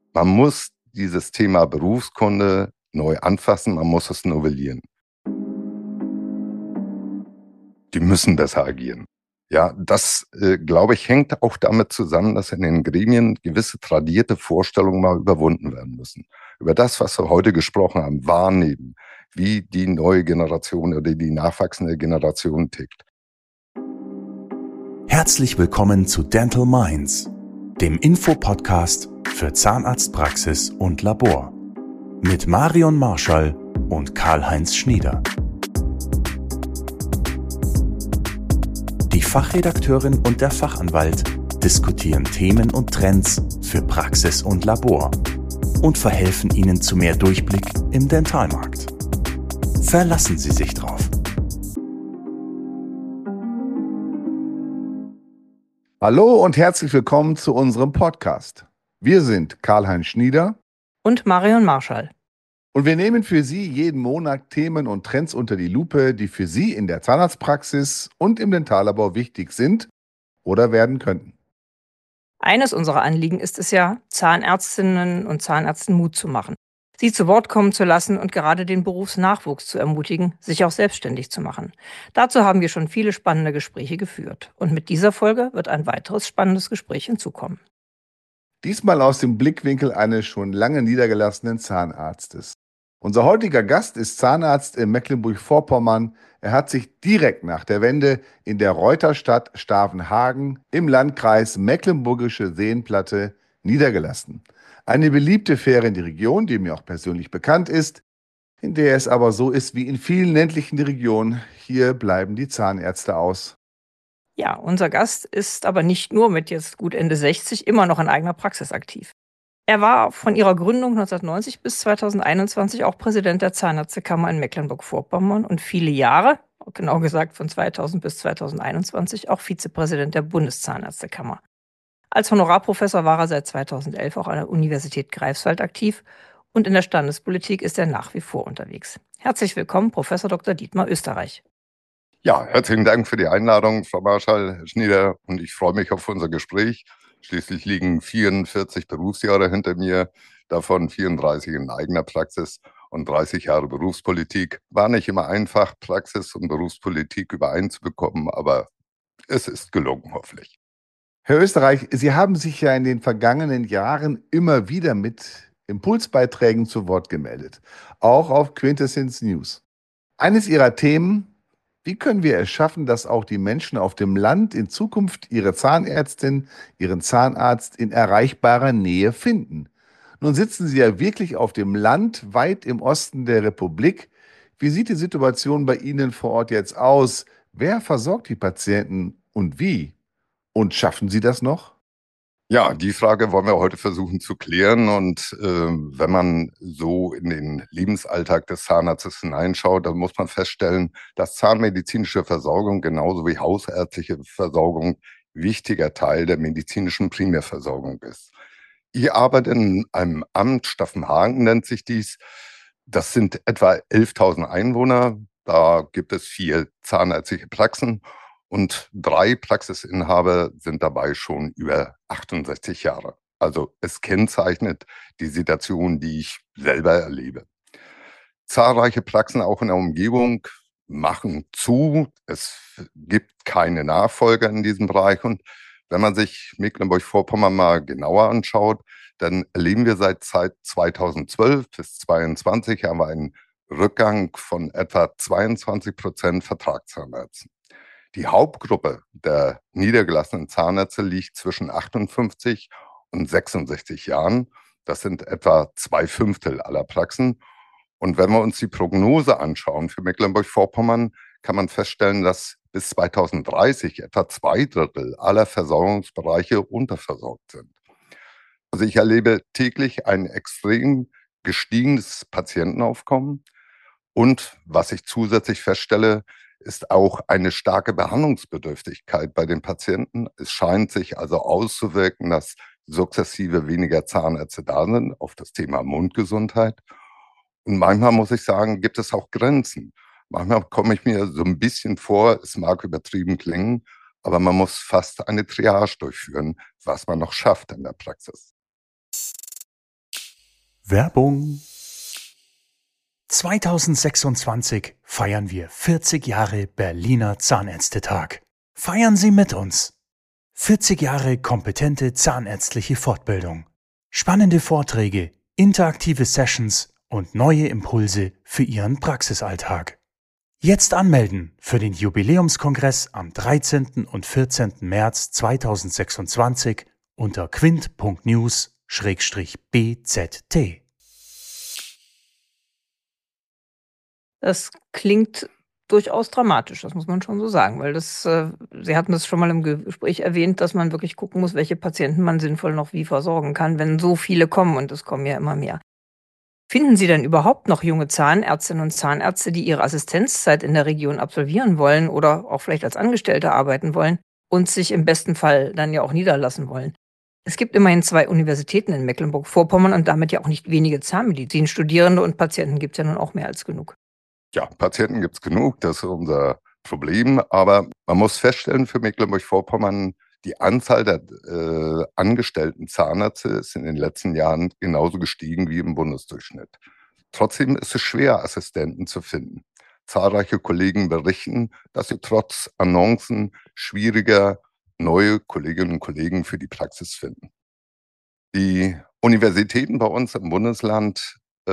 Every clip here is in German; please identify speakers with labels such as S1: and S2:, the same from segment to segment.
S1: Man muss dieses Thema Berufskunde neu anfassen, man muss es novellieren. Die müssen besser agieren. Ja, das, glaube ich, hängt auch damit zusammen, dass in den Gremien gewisse tradierte Vorstellungen mal überwunden werden müssen. Über das, was wir heute gesprochen haben, wahrnehmen, wie die neue Generation oder die nachwachsende Generation tickt.
S2: Herzlich willkommen zu Dental Minds, dem Infopodcast für Zahnarztpraxis und Labor mit Marion Marschall und Karl-Heinz Schnieder. Die Fachredakteurin und der Fachanwalt diskutieren Themen und Trends für Praxis und Labor und verhelfen Ihnen zu mehr Durchblick im Dentalmarkt. Verlassen Sie sich drauf.
S3: Hallo und herzlich willkommen zu unserem Podcast. Wir sind Karl-Heinz Schnieder
S4: und Marion Marschall.
S3: Und wir nehmen für Sie jeden Monat Themen und Trends unter die Lupe, die für Sie in der Zahnarztpraxis und im Dentallabor wichtig sind oder werden könnten.
S4: Eines unserer Anliegen ist es ja, Zahnärztinnen und Zahnärzten Mut zu machen, sie zu Wort kommen zu lassen und gerade den Berufsnachwuchs zu ermutigen, sich auch selbstständig zu machen. Dazu haben wir schon viele spannende Gespräche geführt. Und mit dieser Folge wird ein weiteres spannendes Gespräch hinzukommen.
S3: Diesmal aus dem Blickwinkel eines schon lange niedergelassenen Zahnarztes. Unser heutiger Gast ist Zahnarzt in Mecklenburg-Vorpommern. Er hat sich direkt nach der Wende in der Reuterstadt Stavenhagen im Landkreis Mecklenburgische Seenplatte niedergelassen. Eine beliebte Ferienregion, die mir auch persönlich bekannt ist, in der es aber so ist wie in vielen ländlichen Regionen. Hier bleiben die Zahnärzte aus.
S4: Ja, unser Gast ist aber nicht nur mit jetzt gut Ende 60 immer noch in eigener Praxis aktiv. Er war von ihrer Gründung 1990 bis 2021 auch Präsident der Zahnärztekammer in Mecklenburg-Vorpommern und viele Jahre, genau gesagt von 2000 bis 2021, auch Vizepräsident der Bundeszahnärztekammer. Als Honorarprofessor war er seit 2011 auch an der Universität Greifswald aktiv und in der Standespolitik ist er nach wie vor unterwegs. Herzlich willkommen, Professor Dr. Dietmar Österreich.
S1: Ja, herzlichen Dank für die Einladung, Frau Marschall, Herr Schnieder, und ich freue mich auf unser Gespräch. Schließlich liegen 44 Berufsjahre hinter mir, davon 34 in eigener Praxis und 30 Jahre Berufspolitik. War nicht immer einfach, Praxis und Berufspolitik übereinzubekommen, aber es ist gelungen, hoffentlich.
S3: Herr Österreich, Sie haben sich ja in den vergangenen Jahren immer wieder mit Impulsbeiträgen zu Wort gemeldet, auch auf Quintessenz News. Eines Ihrer Themen: Wie können wir es schaffen, dass auch die Menschen auf dem Land in Zukunft ihre Zahnärztin, ihren Zahnarzt in erreichbarer Nähe finden? Nun sitzen Sie ja wirklich auf dem Land, weit im Osten der Republik. Wie sieht die Situation bei Ihnen vor Ort jetzt aus? Wer versorgt die Patienten und wie? Und schaffen Sie das noch?
S1: Ja, die Frage wollen wir heute versuchen zu klären. Und wenn man so in den Lebensalltag des Zahnarztes hineinschaut, dann muss man feststellen, dass zahnmedizinische Versorgung genauso wie hausärztliche Versorgung wichtiger Teil der medizinischen Primärversorgung ist. Ich arbeite in einem Amt, Staffenhagen nennt sich dies. Das sind etwa 11.000 Einwohner. Da gibt es 4 zahnärztliche Praxen. Und 3 Praxisinhaber sind dabei schon über 68 Jahre. Also es kennzeichnet die Situation, die ich selber erlebe. Zahlreiche Praxen auch in der Umgebung machen zu. Es gibt keine Nachfolger in diesem Bereich. Und wenn man sich Mecklenburg-Vorpommern mal genauer anschaut, dann erleben wir seit 2012 bis 2022 haben wir einen Rückgang von etwa 22% Vertragszahnärzten. Die Hauptgruppe der niedergelassenen Zahnärzte liegt zwischen 58 und 66 Jahren. Das sind etwa 2/5 aller Praxen. Und wenn wir uns die Prognose anschauen für Mecklenburg-Vorpommern, kann man feststellen, dass bis 2030 etwa 2/3 aller Versorgungsbereiche unterversorgt sind. Also ich erlebe täglich ein extrem gestiegenes Patientenaufkommen. Und was ich zusätzlich feststelle, ist auch eine starke Behandlungsbedürftigkeit bei den Patienten. Es scheint sich also auszuwirken, dass sukzessive weniger Zahnärzte da sind auf das Thema Mundgesundheit. Und manchmal muss ich sagen, gibt es auch Grenzen. Manchmal komme ich mir so ein bisschen vor, es mag übertrieben klingen, aber man muss fast eine Triage durchführen, was man noch schafft in der Praxis.
S2: Werbung. 2026 feiern wir 40 Jahre Berliner Zahnärztetag. Feiern Sie mit uns! 40 Jahre kompetente zahnärztliche Fortbildung. Spannende Vorträge, interaktive Sessions und neue Impulse für Ihren Praxisalltag. Jetzt anmelden für den Jubiläumskongress am 13. und 14. März 2026 unter quint.news/BZT.
S4: Das klingt durchaus dramatisch, das muss man schon so sagen, weil Sie hatten das schon mal im Gespräch erwähnt, dass man wirklich gucken muss, welche Patienten man sinnvoll noch wie versorgen kann, wenn so viele kommen, und es kommen ja immer mehr. Finden Sie denn überhaupt noch junge Zahnärztinnen und Zahnärzte, die ihre Assistenzzeit in der Region absolvieren wollen oder auch vielleicht als Angestellte arbeiten wollen und sich im besten Fall dann ja auch niederlassen wollen? Es gibt immerhin 2 Universitäten in Mecklenburg-Vorpommern und damit ja auch nicht wenige Zahnmedizin-Studierende, und Patienten gibt es ja nun auch mehr als genug.
S1: Ja, Patienten gibt es genug, das ist unser Problem. Aber man muss feststellen, für Mecklenburg-Vorpommern, die Anzahl der angestellten Zahnärzte ist in den letzten Jahren genauso gestiegen wie im Bundesdurchschnitt. Trotzdem ist es schwer, Assistenten zu finden. Zahlreiche Kollegen berichten, dass sie trotz Annoncen schwieriger neue Kolleginnen und Kollegen für die Praxis finden. Die Universitäten bei uns im Bundesland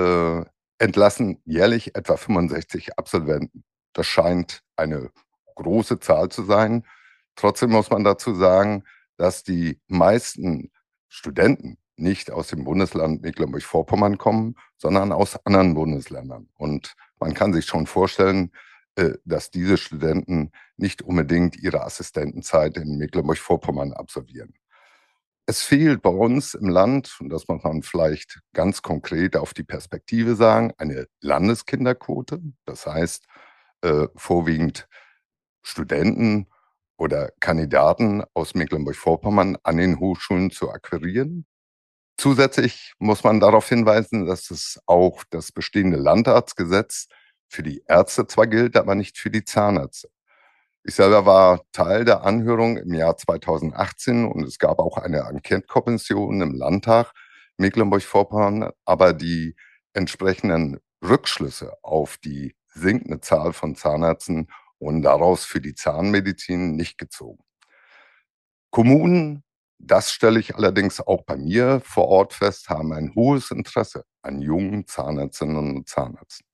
S1: entlassen jährlich etwa 65 Absolventen. Das scheint eine große Zahl zu sein. Trotzdem muss man dazu sagen, dass die meisten Studenten nicht aus dem Bundesland Mecklenburg-Vorpommern kommen, sondern aus anderen Bundesländern. Und man kann sich schon vorstellen, dass diese Studenten nicht unbedingt ihre Assistentenzeit in Mecklenburg-Vorpommern absolvieren. Es fehlt bei uns im Land, und das muss man vielleicht ganz konkret auf die Perspektive sagen, eine Landeskinderquote. Das heißt, vorwiegend Studenten oder Kandidaten aus Mecklenburg-Vorpommern an den Hochschulen zu akquirieren. Zusätzlich muss man darauf hinweisen, dass es auch das bestehende Landarztgesetz für die Ärzte zwar gilt, aber nicht für die Zahnärzte. Ich selber war Teil der Anhörung im Jahr 2018 und es gab auch eine Enquete-Kommission im Landtag Mecklenburg-Vorpommern, aber die entsprechenden Rückschlüsse auf die sinkende Zahl von Zahnärzten wurden daraus für die Zahnmedizin nicht gezogen. Kommunen, das stelle ich allerdings auch bei mir vor Ort fest, haben ein hohes Interesse an jungen Zahnärztinnen und Zahnärzten.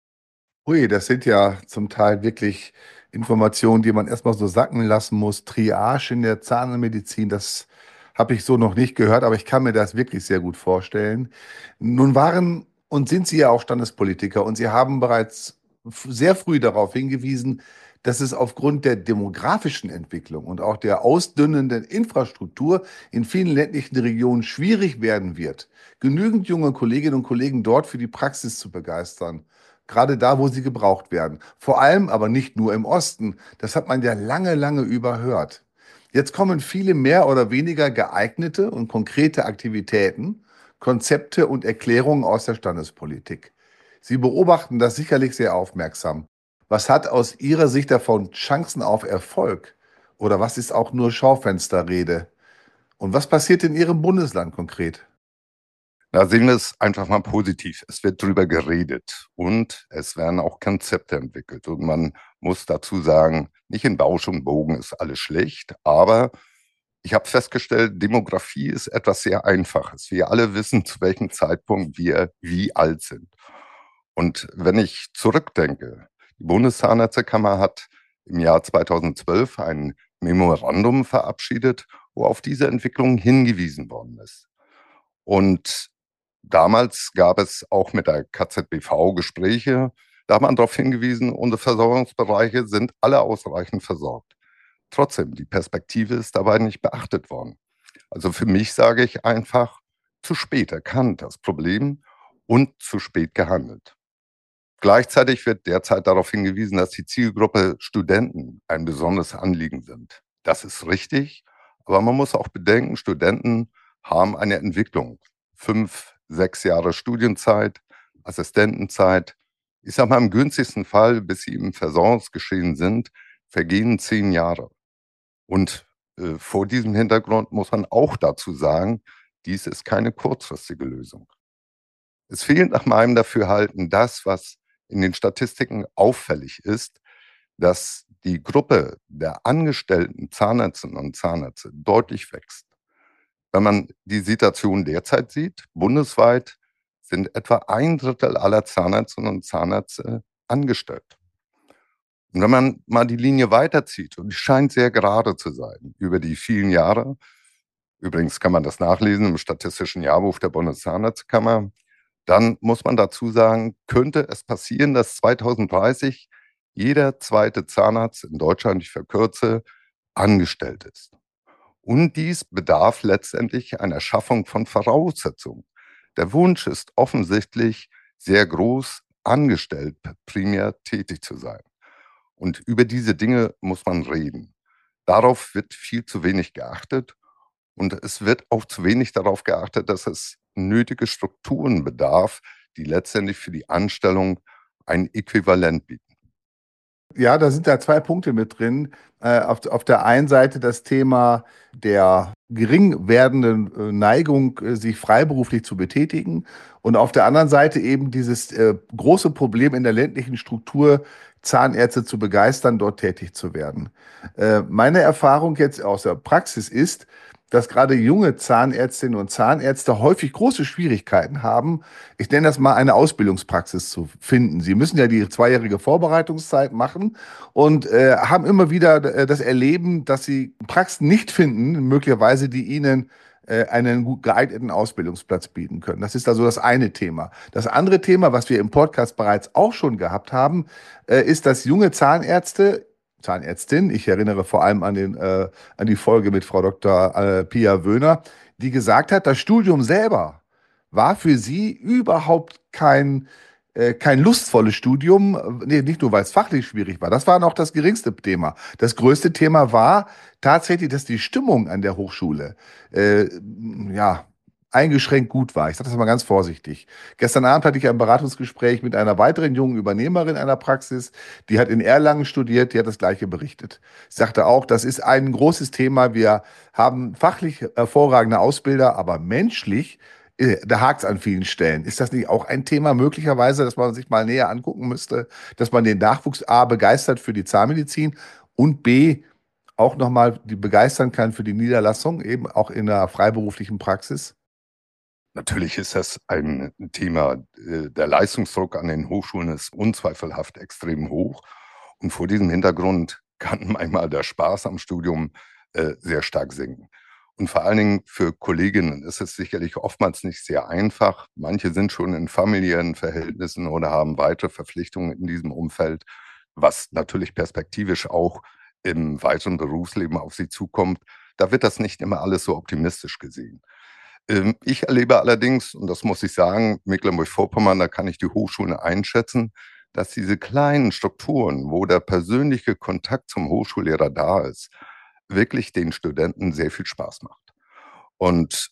S3: Ui, das sind ja zum Teil wirklich Informationen, die man erstmal so sacken lassen muss. Triage in der Zahnmedizin, das habe ich so noch nicht gehört, aber ich kann mir das wirklich sehr gut vorstellen. Nun waren und sind Sie ja auch Standespolitiker und Sie haben bereits sehr früh darauf hingewiesen, dass es aufgrund der demografischen Entwicklung und auch der ausdünnenden Infrastruktur in vielen ländlichen Regionen schwierig werden wird, genügend junge Kolleginnen und Kollegen dort für die Praxis zu begeistern. Gerade da, wo sie gebraucht werden. Vor allem aber nicht nur im Osten. Das hat man ja lange, lange überhört. Jetzt kommen viele mehr oder weniger geeignete und konkrete Aktivitäten, Konzepte und Erklärungen aus der Standespolitik. Sie beobachten das sicherlich sehr aufmerksam. Was hat aus Ihrer Sicht davon Chancen auf Erfolg? Oder was ist auch nur Schaufensterrede? Und was passiert in Ihrem Bundesland konkret?
S1: Da sehen wir es einfach mal positiv. Es wird drüber geredet und es werden auch Konzepte entwickelt. Und man muss dazu sagen, nicht in Bausch und Bogen ist alles schlecht, aber ich habe festgestellt, Demografie ist etwas sehr Einfaches. Wir alle wissen, zu welchem Zeitpunkt wir wie alt sind. Und wenn ich zurückdenke, die Bundeszahnärztekammer hat im Jahr 2012 ein Memorandum verabschiedet, wo auf diese Entwicklung hingewiesen worden ist. Und damals gab es auch mit der KZBV Gespräche. Da hat man darauf hingewiesen, unsere Versorgungsbereiche sind alle ausreichend versorgt. Trotzdem, die Perspektive ist dabei nicht beachtet worden. Also für mich sage ich einfach, zu spät erkannt das Problem und zu spät gehandelt. Gleichzeitig wird derzeit darauf hingewiesen, dass die Zielgruppe Studenten ein besonderes Anliegen sind. Das ist richtig, aber man muss auch bedenken, Studenten haben eine Entwicklung. 5, 6 Jahre Studienzeit, Assistentenzeit. Ich sage mal, im günstigsten Fall, bis sie im Versorgungsgeschehen sind, vergehen 10 Jahre. Und vor diesem Hintergrund muss man auch dazu sagen, dies ist keine kurzfristige Lösung. Es fehlt nach meinem Dafürhalten das, was in den Statistiken auffällig ist, dass die Gruppe der angestellten Zahnärztinnen und Zahnärzte deutlich wächst. Wenn man die Situation derzeit sieht, bundesweit sind etwa 1/3 aller Zahnärztinnen und Zahnärzte angestellt. Und wenn man mal die Linie weiterzieht, und die scheint sehr gerade zu sein, über die vielen Jahre, übrigens kann man das nachlesen im Statistischen Jahrbuch der Bundeszahnärztekammer, dann muss man dazu sagen, könnte es passieren, dass 2030 jeder zweite Zahnarzt in Deutschland, ich verkürze, angestellt ist. Und dies bedarf letztendlich einer Schaffung von Voraussetzungen. Der Wunsch ist offensichtlich sehr groß, angestellt primär tätig zu sein. Und über diese Dinge muss man reden. Darauf wird viel zu wenig geachtet. Und es wird auch zu wenig darauf geachtet, dass es nötige Strukturen bedarf, die letztendlich für die Anstellung ein Äquivalent bieten.
S3: Ja, da sind da zwei Punkte mit drin. Auf der einen Seite das Thema der gering werdenden Neigung, sich freiberuflich zu betätigen. Und auf der anderen Seite eben dieses große Problem in der ländlichen Struktur, Zahnärzte zu begeistern, dort tätig zu werden. Meine Erfahrung jetzt aus der Praxis ist, dass gerade junge Zahnärztinnen und Zahnärzte häufig große Schwierigkeiten haben, ich nenne das mal eine Ausbildungspraxis zu finden. Sie müssen ja die 2-jährige Vorbereitungszeit machen und haben immer wieder das Erleben, dass sie Praxen nicht finden, möglicherweise, die ihnen einen gut geeigneten Ausbildungsplatz bieten können. Das ist also das eine Thema. Das andere Thema, was wir im Podcast bereits auch schon gehabt haben, ist, dass junge Zahnärztin, ich erinnere vor allem an die Folge mit Frau Dr. Pia Wöhner, die gesagt hat, das Studium selber war für sie überhaupt kein lustvolles Studium, nee, nicht nur, weil es fachlich schwierig war, das war noch das geringste Thema. Das größte Thema war tatsächlich, dass die Stimmung an der Hochschule, ja, eingeschränkt gut war. Ich sage das mal ganz vorsichtig. Gestern Abend hatte ich ein Beratungsgespräch mit einer weiteren jungen Übernehmerin einer Praxis, die hat in Erlangen studiert, die hat das Gleiche berichtet. Sie sagte auch, das ist ein großes Thema. Wir haben fachlich hervorragende Ausbilder, aber menschlich, da hakt es an vielen Stellen. Ist das nicht auch ein Thema möglicherweise, dass man sich mal näher angucken müsste, dass man den Nachwuchs A begeistert für die Zahnmedizin und B auch nochmal die begeistern kann für die Niederlassung, eben auch in der freiberuflichen Praxis?
S1: Natürlich ist das ein Thema. Der Leistungsdruck an den Hochschulen ist unzweifelhaft extrem hoch. Und vor diesem Hintergrund kann manchmal der Spaß am Studium sehr stark sinken. Und vor allen Dingen für Kolleginnen ist es sicherlich oftmals nicht sehr einfach. Manche sind schon in familiären Verhältnissen oder haben weitere Verpflichtungen in diesem Umfeld, was natürlich perspektivisch auch im weiteren Berufsleben auf sie zukommt. Da wird das nicht immer alles so optimistisch gesehen. Ich erlebe allerdings, und das muss ich sagen, Mecklenburg-Vorpommern, da kann ich die Hochschulen einschätzen, dass diese kleinen Strukturen, wo der persönliche Kontakt zum Hochschullehrer da ist, wirklich den Studenten sehr viel Spaß macht. Und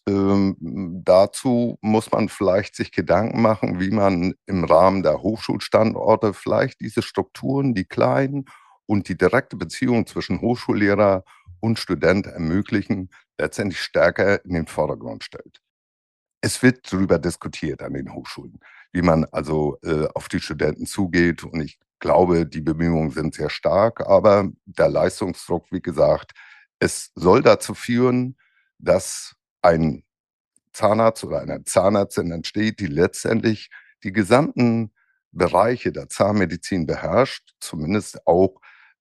S1: dazu muss man vielleicht sich Gedanken machen, wie man im Rahmen der Hochschulstandorte vielleicht diese Strukturen, die kleinen und die direkte Beziehung zwischen Hochschullehrer und Student ermöglichen, letztendlich stärker in den Vordergrund stellt. Es wird darüber diskutiert an den Hochschulen, wie man also auf die Studenten zugeht. Und ich glaube, die Bemühungen sind sehr stark, aber der Leistungsdruck, wie gesagt, es soll dazu führen, dass ein Zahnarzt oder eine Zahnärztin entsteht, die letztendlich die gesamten Bereiche der Zahnmedizin beherrscht, zumindest auch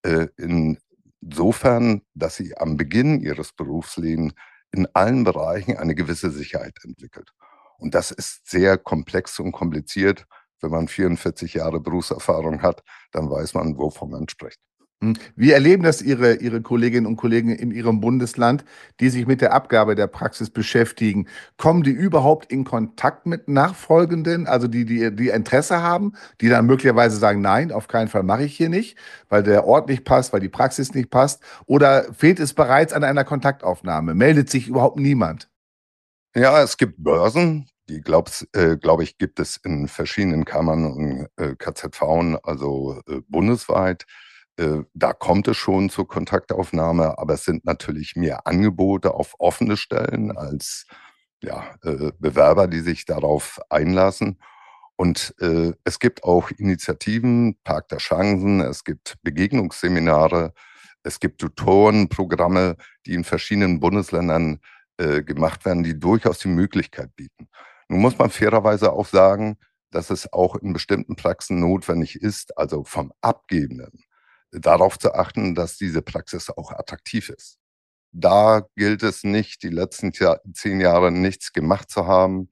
S1: insofern, dass sie am Beginn ihres Berufslebens in allen Bereichen eine gewisse Sicherheit entwickelt. Und das ist sehr komplex und kompliziert. Wenn man 44 Jahre Berufserfahrung hat, dann weiß man, wovon man spricht.
S3: Wie erleben das Ihre Kolleginnen und Kollegen in Ihrem Bundesland, die sich mit der Abgabe der Praxis beschäftigen? Kommen die überhaupt in Kontakt mit Nachfolgenden, also die Interesse haben, die dann möglicherweise sagen, nein, auf keinen Fall mache ich hier nicht, weil der Ort nicht passt, weil die Praxis nicht passt? Oder fehlt es bereits an einer Kontaktaufnahme? Meldet sich überhaupt niemand?
S1: Ja, es gibt Börsen, die glaube ich, gibt es in verschiedenen Kammern und KZV, also bundesweit. Da kommt es schon zur Kontaktaufnahme, aber es sind natürlich mehr Angebote auf offene Stellen als Bewerber, die sich darauf einlassen. Und es gibt auch Initiativen, Park der Chancen, es gibt Begegnungsseminare, es gibt Tutorenprogramme, die in verschiedenen Bundesländern gemacht werden, die durchaus die Möglichkeit bieten. Nun muss man fairerweise auch sagen, dass es auch in bestimmten Praxen notwendig ist, also vom Abgebenden, darauf zu achten, dass diese Praxis auch attraktiv ist. Da gilt es nicht, die letzten 10 Jahre nichts gemacht zu haben.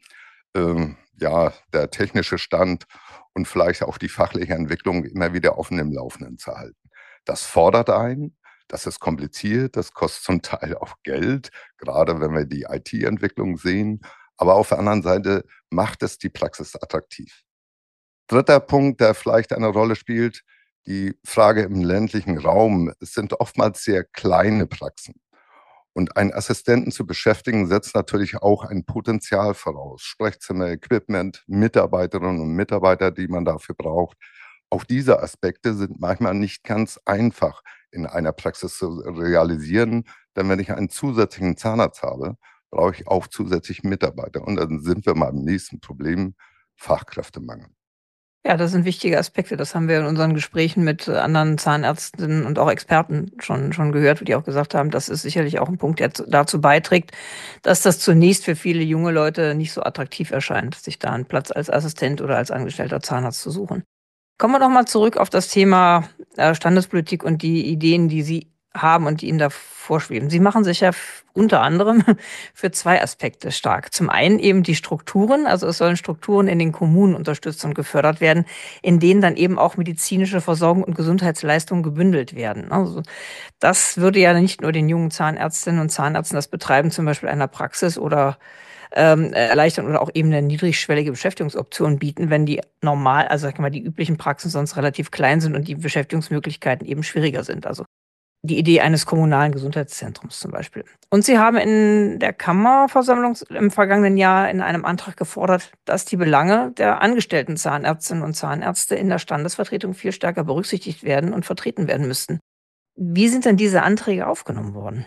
S1: Der technische Stand und vielleicht auch die fachliche Entwicklung immer wieder offen im Laufenden zu halten. Das fordert ein, das ist kompliziert, das kostet zum Teil auch Geld, gerade wenn wir die IT-Entwicklung sehen. Aber auf der anderen Seite macht es die Praxis attraktiv. Dritter Punkt, der vielleicht eine Rolle spielt, die Frage im ländlichen Raum. Es sind oftmals sehr kleine Praxen. Und einen Assistenten zu beschäftigen, setzt natürlich auch ein Potenzial voraus. Sprechzimmer, Equipment, Mitarbeiterinnen und Mitarbeiter, die man dafür braucht. Auch diese Aspekte sind manchmal nicht ganz einfach in einer Praxis zu realisieren. Denn wenn ich einen zusätzlichen Zahnarzt habe, brauche ich auch zusätzlich Mitarbeiter. Und dann sind wir mal im nächsten Problem, Fachkräftemangel.
S4: Ja, das sind wichtige Aspekte. Das haben wir in unseren Gesprächen mit anderen Zahnärztinnen und auch Experten schon gehört, die auch gesagt haben, das ist sicherlich auch ein Punkt, der dazu beiträgt, dass das zunächst für viele junge Leute nicht so attraktiv erscheint, sich da einen Platz als Assistent oder als angestellter Zahnarzt zu suchen. Kommen wir noch mal zurück auf das Thema Standespolitik und die Ideen, die Sie haben und die Ihnen da vorschweben. Sie machen sich ja unter anderem für 2 Aspekte stark. Zum einen eben die Strukturen, also es sollen Strukturen in den Kommunen unterstützt und gefördert werden, in denen dann eben auch medizinische Versorgung und Gesundheitsleistungen gebündelt werden. Also das würde ja nicht nur den jungen Zahnärztinnen und Zahnärzten das Betreiben zum Beispiel einer Praxis oder erleichtern oder auch eben eine niedrigschwellige Beschäftigungsoption bieten, wenn die normal, also sag ich mal, die üblichen Praxen sonst relativ klein sind und die Beschäftigungsmöglichkeiten eben schwieriger sind. Also die Idee eines kommunalen Gesundheitszentrums zum Beispiel. Und Sie haben in der Kammerversammlung im vergangenen Jahr in einem Antrag gefordert, dass die Belange der angestellten Zahnärztinnen und Zahnärzte in der Standesvertretung viel stärker berücksichtigt werden und vertreten werden müssten. Wie sind denn diese Anträge aufgenommen worden?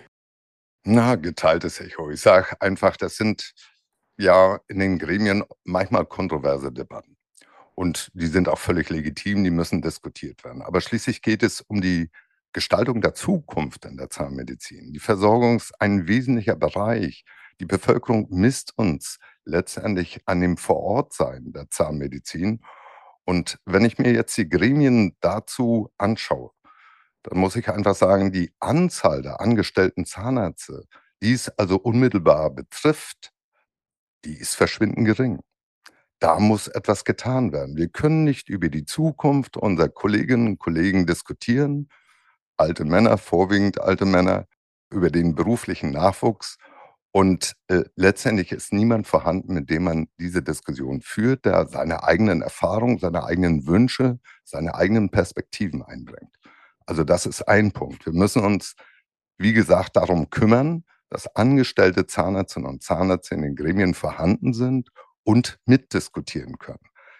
S1: Geteiltes Echo. Ich sage einfach, das sind ja in den Gremien manchmal kontroverse Debatten. Und die sind auch völlig legitim, die müssen diskutiert werden. Aber schließlich geht es um die Gestaltung der Zukunft in der Zahnmedizin. Die Versorgung ist ein wesentlicher Bereich. Die Bevölkerung misst uns letztendlich an dem Vorortsein der Zahnmedizin. Und wenn ich mir jetzt die Gremien dazu anschaue, dann muss ich einfach sagen, die Anzahl der angestellten Zahnärzte, die es also unmittelbar betrifft, die ist verschwindend gering. Da muss etwas getan werden. Wir können nicht über die Zukunft unserer Kolleginnen und Kollegen diskutieren, alte Männer, vorwiegend alte Männer, über den beruflichen Nachwuchs. Und letztendlich ist niemand vorhanden, mit dem man diese Diskussion führt, der seine eigenen Erfahrungen, seine eigenen Wünsche, seine eigenen Perspektiven einbringt. Also das ist ein Punkt. Wir müssen uns, wie gesagt, darum kümmern, dass angestellte Zahnärztinnen und Zahnärzte in den Gremien vorhanden sind und mitdiskutieren können.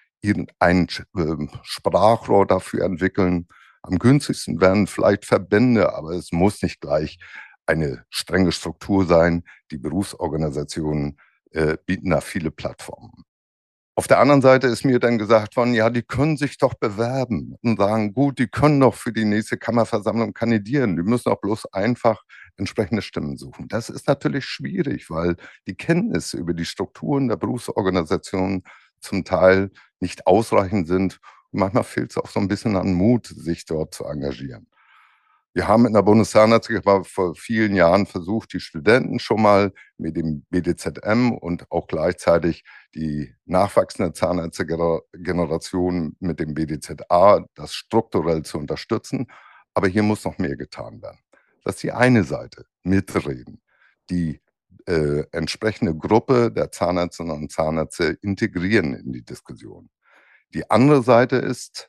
S1: Ein Sprachrohr dafür entwickeln. Am günstigsten werden vielleicht Verbände, aber es muss nicht gleich eine strenge Struktur sein. Die Berufsorganisationen bieten da viele Plattformen. Auf der anderen Seite ist mir dann gesagt worden, ja, die können sich doch bewerben und sagen, gut, die können doch für die nächste Kammerversammlung kandidieren. Die müssen auch bloß einfach entsprechende Stimmen suchen. Das ist natürlich schwierig, weil die Kenntnis über die Strukturen der Berufsorganisation zum Teil nicht ausreichend sind. Und manchmal fehlt es auch so ein bisschen an Mut, sich dort zu engagieren. Wir haben in der Bundeszahnärztekammer vor vielen Jahren versucht, die Studenten schon mal mit dem BDZM und auch gleichzeitig die nachwachsende Zahnärztegeneration mit dem BDZA, das strukturell zu unterstützen. Aber hier muss noch mehr getan werden. Das ist die eine Seite, mitreden, die entsprechende Gruppe der Zahnärztinnen und Zahnärzte integrieren in die Diskussion. Die andere Seite ist,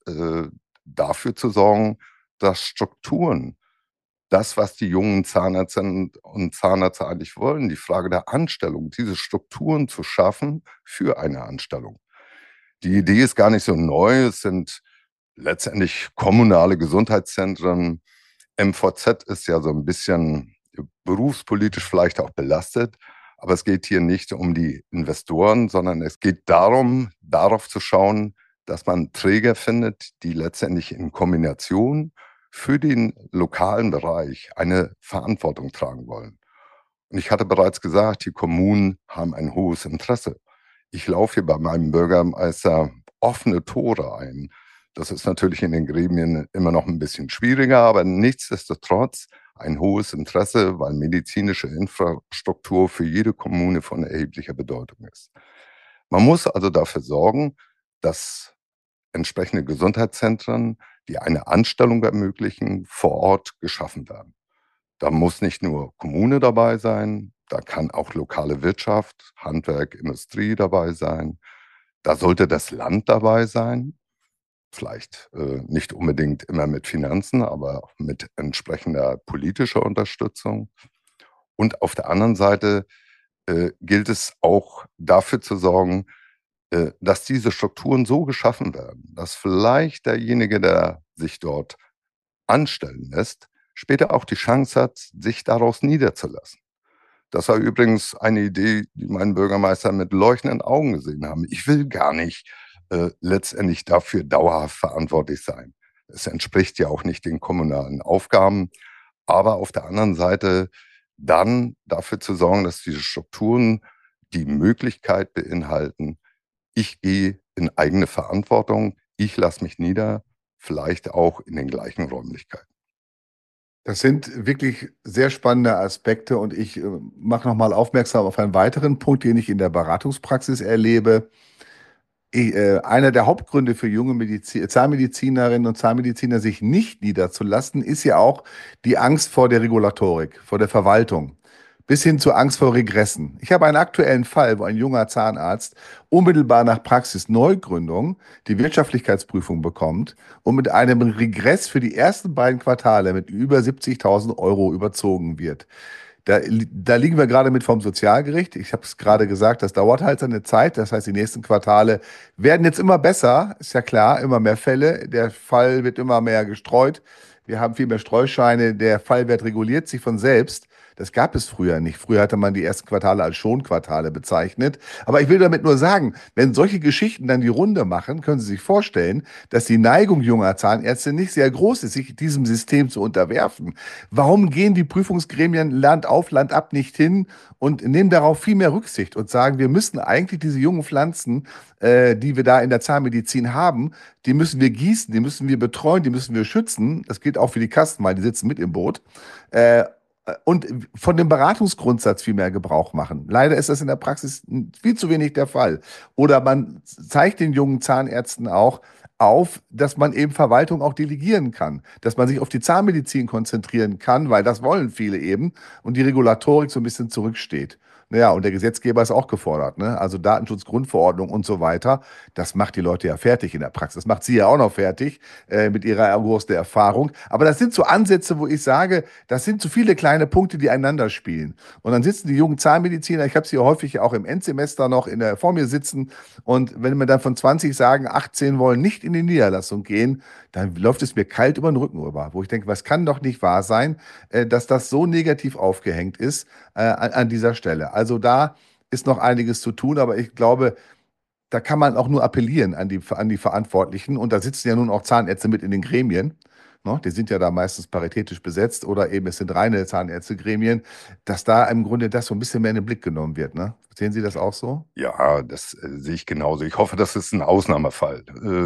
S1: dafür zu sorgen, dass Strukturen, das, was die jungen Zahnärztinnen und Zahnärzte eigentlich wollen, die Frage der Anstellung, diese Strukturen zu schaffen für eine Anstellung. Die Idee ist gar nicht so neu. Es sind letztendlich kommunale Gesundheitszentren. MVZ ist ja so ein bisschen berufspolitisch vielleicht auch belastet. Aber es geht hier nicht um die Investoren, sondern es geht darum, darauf zu schauen, dass man Träger findet, die letztendlich in Kombination für den lokalen Bereich eine Verantwortung tragen wollen. Und ich hatte bereits gesagt, die Kommunen haben ein hohes Interesse. Ich laufe hier bei meinem Bürgermeister offene Tore ein. Das ist natürlich in den Gremien immer noch ein bisschen schwieriger, aber nichtsdestotrotz ein hohes Interesse, weil medizinische Infrastruktur für jede Kommune von erheblicher Bedeutung ist. Man muss also dafür sorgen, dass entsprechende Gesundheitszentren, die eine Anstellung ermöglichen, vor Ort geschaffen werden. Da muss nicht nur Kommune dabei sein, da kann auch lokale Wirtschaft, Handwerk, Industrie dabei sein. Da sollte das Land dabei sein, vielleicht nicht unbedingt immer mit Finanzen, aber auch mit entsprechender politischer Unterstützung. Und auf der anderen Seite gilt es auch dafür zu sorgen, dass diese Strukturen so geschaffen werden, dass vielleicht derjenige, der sich dort anstellen lässt, später auch die Chance hat, sich daraus niederzulassen. Das war übrigens eine Idee, die mein Bürgermeister mit leuchtenden Augen gesehen haben. Ich will gar nicht letztendlich dafür dauerhaft verantwortlich sein. Es entspricht ja auch nicht den kommunalen Aufgaben. Aber auf der anderen Seite dann dafür zu sorgen, dass diese Strukturen die Möglichkeit beinhalten, ich gehe in eigene Verantwortung, ich lasse mich nieder, vielleicht auch in den gleichen Räumlichkeiten.
S3: Das sind wirklich sehr spannende Aspekte und ich mache nochmal aufmerksam auf einen weiteren Punkt, den ich in der Beratungspraxis erlebe. Einer der Hauptgründe für junge Zahnmedizinerinnen und Zahnmediziner, sich nicht niederzulassen, ist ja auch die Angst vor der Regulatorik, vor der Verwaltung, bis hin zur Angst vor Regressen. Ich habe einen aktuellen Fall, wo ein junger Zahnarzt unmittelbar nach Praxisneugründung die Wirtschaftlichkeitsprüfung bekommt und mit einem Regress für die ersten beiden Quartale mit über 70.000 Euro überzogen wird. Da liegen wir gerade mit vom Sozialgericht. Ich habe es gerade gesagt, das dauert halt seine Zeit. Das heißt, die nächsten Quartale werden jetzt immer besser. Ist ja klar, immer mehr Fälle. Der Fall wird immer mehr gestreut. Wir haben viel mehr Streuscheine. Der Fallwert reguliert sich von selbst. Das gab es früher nicht. Früher hatte man die ersten Quartale als Schonquartale bezeichnet. Aber ich will damit nur sagen, wenn solche Geschichten dann die Runde machen, können Sie sich vorstellen, dass die Neigung junger Zahnärzte nicht sehr groß ist, sich diesem System zu unterwerfen. Warum gehen die Prüfungsgremien Land auf, Land ab nicht hin und nehmen darauf viel mehr Rücksicht und sagen, wir müssen eigentlich diese jungen Pflanzen, die wir da in der Zahnmedizin haben, die müssen wir gießen, die müssen wir betreuen, die müssen wir schützen. Das gilt auch für die Kasten, weil die sitzen mit im Boot. Und von dem Beratungsgrundsatz viel mehr Gebrauch machen. Leider ist das in der Praxis viel zu wenig der Fall. Oder man zeigt den jungen Zahnärzten auch auf, dass man eben Verwaltung auch delegieren kann, dass man sich auf die Zahnmedizin konzentrieren kann, weil das wollen viele eben und die Regulatorik so ein bisschen zurücksteht. Naja, und der Gesetzgeber ist auch gefordert, ne? Also Datenschutzgrundverordnung und so weiter. Das macht die Leute ja fertig in der Praxis. Das macht sie ja auch noch fertig mit ihrer großen Erfahrung. Aber das sind so Ansätze, wo ich sage, das sind zu viele kleine Punkte, die einander spielen. Und dann sitzen die jungen Zahnmediziner, ich habe sie häufig auch im Endsemester noch vor mir sitzen. Und wenn wir dann von 20 sagen, 18 wollen nicht in die Niederlassung gehen, dann läuft es mir kalt über den Rücken rüber, wo ich denke, was kann doch nicht wahr sein, dass das so negativ aufgehängt ist an dieser Stelle. Also da ist noch einiges zu tun, aber ich glaube, da kann man auch nur appellieren an die Verantwortlichen. Und da sitzen ja nun auch Zahnärzte mit in den Gremien. Ne? Die sind ja da meistens paritätisch besetzt oder eben es sind reine Zahnärztegremien, dass da im Grunde das so ein bisschen mehr in den Blick genommen wird. Ne? Sehen Sie das auch so?
S1: Ja, das sehe ich genauso. Ich hoffe, das ist ein Ausnahmefall.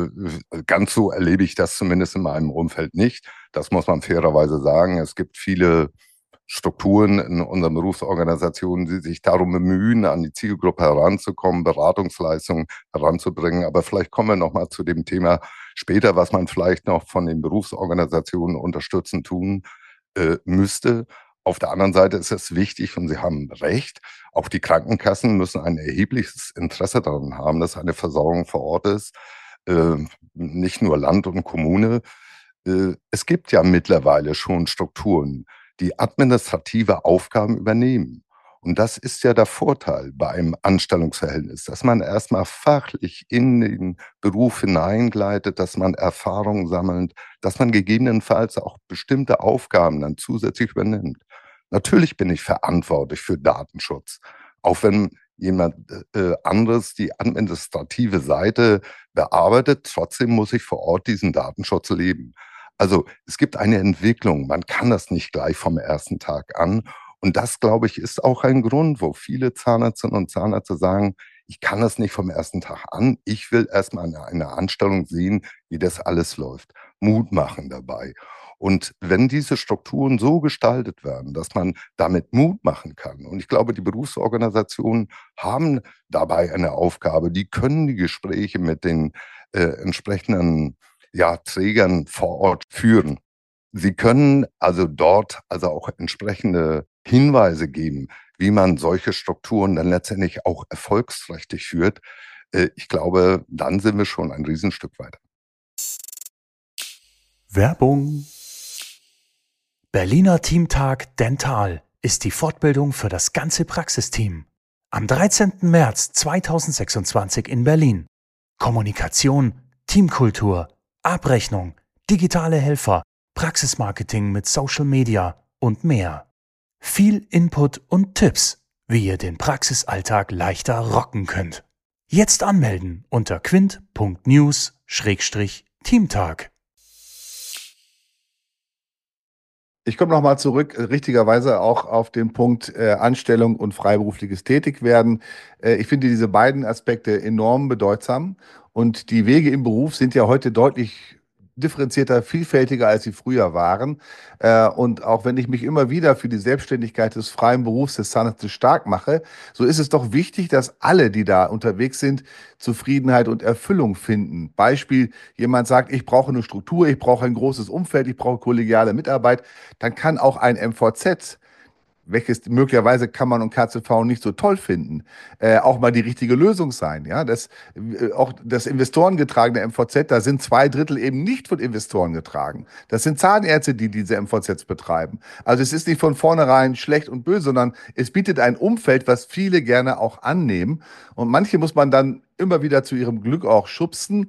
S1: Ganz so erlebe ich das zumindest in meinem Umfeld nicht. Das muss man fairerweise sagen. Es gibt viele Strukturen in unseren Berufsorganisationen, die sich darum bemühen, an die Zielgruppe heranzukommen, Beratungsleistungen heranzubringen. Aber vielleicht kommen wir noch mal zu dem Thema später, was man vielleicht noch von den Berufsorganisationen unterstützend tun müsste. Auf der anderen Seite ist es wichtig, und Sie haben recht, auch die Krankenkassen müssen ein erhebliches Interesse daran haben, dass eine Versorgung vor Ort ist, nicht nur Land und Kommune. Es gibt ja mittlerweile schon Strukturen, die administrative Aufgaben übernehmen. Und das ist ja der Vorteil bei einem Anstellungsverhältnis, dass man erstmal fachlich in den Beruf hineingleitet, dass man Erfahrungen sammelt, dass man gegebenenfalls auch bestimmte Aufgaben dann zusätzlich übernimmt. Natürlich bin ich verantwortlich für Datenschutz, Auch wenn jemand anderes die administrative Seite bearbeitet, trotzdem muss ich vor Ort diesen Datenschutz leben. Also es gibt eine Entwicklung, man kann das nicht gleich vom ersten Tag an. Und das, glaube ich, ist auch ein Grund, wo viele Zahnärztinnen und Zahnärzte sagen, ich kann das nicht vom ersten Tag an. Ich will erstmal eine Anstellung sehen, wie das alles läuft. Mut machen dabei. Und wenn diese Strukturen so gestaltet werden, dass man damit Mut machen kann, und ich glaube, die Berufsorganisationen haben dabei eine Aufgabe, die können die Gespräche mit den entsprechenden Trägern vor Ort führen. Sie können also dort also auch entsprechende Hinweise geben, wie man solche Strukturen dann letztendlich auch erfolgsträchtig führt. Ich glaube, dann sind wir schon ein Riesenstück weiter.
S2: Werbung. Berliner Teamtag Dental ist die Fortbildung für das ganze Praxisteam. Am 13. März 2026 in Berlin. Kommunikation, Teamkultur, Abrechnung, digitale Helfer, Praxismarketing mit Social Media und mehr. Viel Input und Tipps, wie ihr den Praxisalltag leichter rocken könnt. Jetzt anmelden unter quint.news/Teamtag.
S3: Ich komme nochmal zurück, richtigerweise auch auf den Punkt Anstellung und freiberufliches Tätigwerden. Ich finde diese beiden Aspekte enorm bedeutsam und die Wege im Beruf sind ja heute deutlich differenzierter, vielfältiger, als sie früher waren. Und auch wenn ich mich immer wieder für die Selbstständigkeit des freien Berufs des Zahnarztes stark mache, so ist es doch wichtig, dass alle, die da unterwegs sind, Zufriedenheit und Erfüllung finden. Beispiel, jemand sagt, ich brauche eine Struktur, ich brauche ein großes Umfeld, ich brauche kollegiale Mitarbeit, dann kann auch ein MVZ, welches möglicherweise Kammern und KZV nicht so toll finden, auch mal die richtige Lösung sein. Ja, auch das investorengetragene MVZ, da sind 2/3 eben nicht von Investoren getragen. Das sind Zahnärzte, die diese MVZs betreiben. Also es ist nicht von vornherein schlecht und böse, sondern es bietet ein Umfeld, was viele gerne auch annehmen. Und manche muss man dann immer wieder zu ihrem Glück auch schubsen.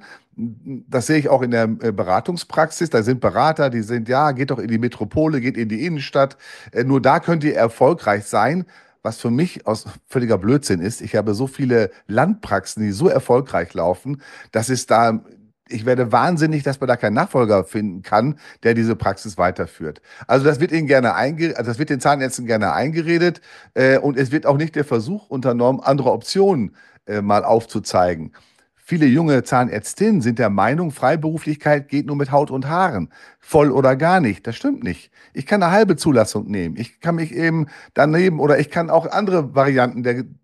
S3: Das sehe ich auch in der Beratungspraxis. Da sind Berater, die sind, ja, geht doch in die Metropole, geht in die Innenstadt. Nur da könnt ihr erfolgreich sein, was für mich aus völliger Blödsinn ist. Ich habe so viele Landpraxen, die so erfolgreich laufen, dass es da, ich werde wahnsinnig, dass man da keinen Nachfolger finden kann, der diese Praxis weiterführt. Also das wird ihnen gerne also das wird den Zahnärzten gerne eingeredet, und es wird auch nicht der Versuch unternommen, andere Optionen mal aufzuzeigen. Viele junge Zahnärztinnen sind der Meinung, Freiberuflichkeit geht nur mit Haut und Haaren. Voll oder gar nicht. Das stimmt nicht. Ich kann eine halbe Zulassung nehmen. Ich kann mich eben daneben oder ich kann auch andere Varianten.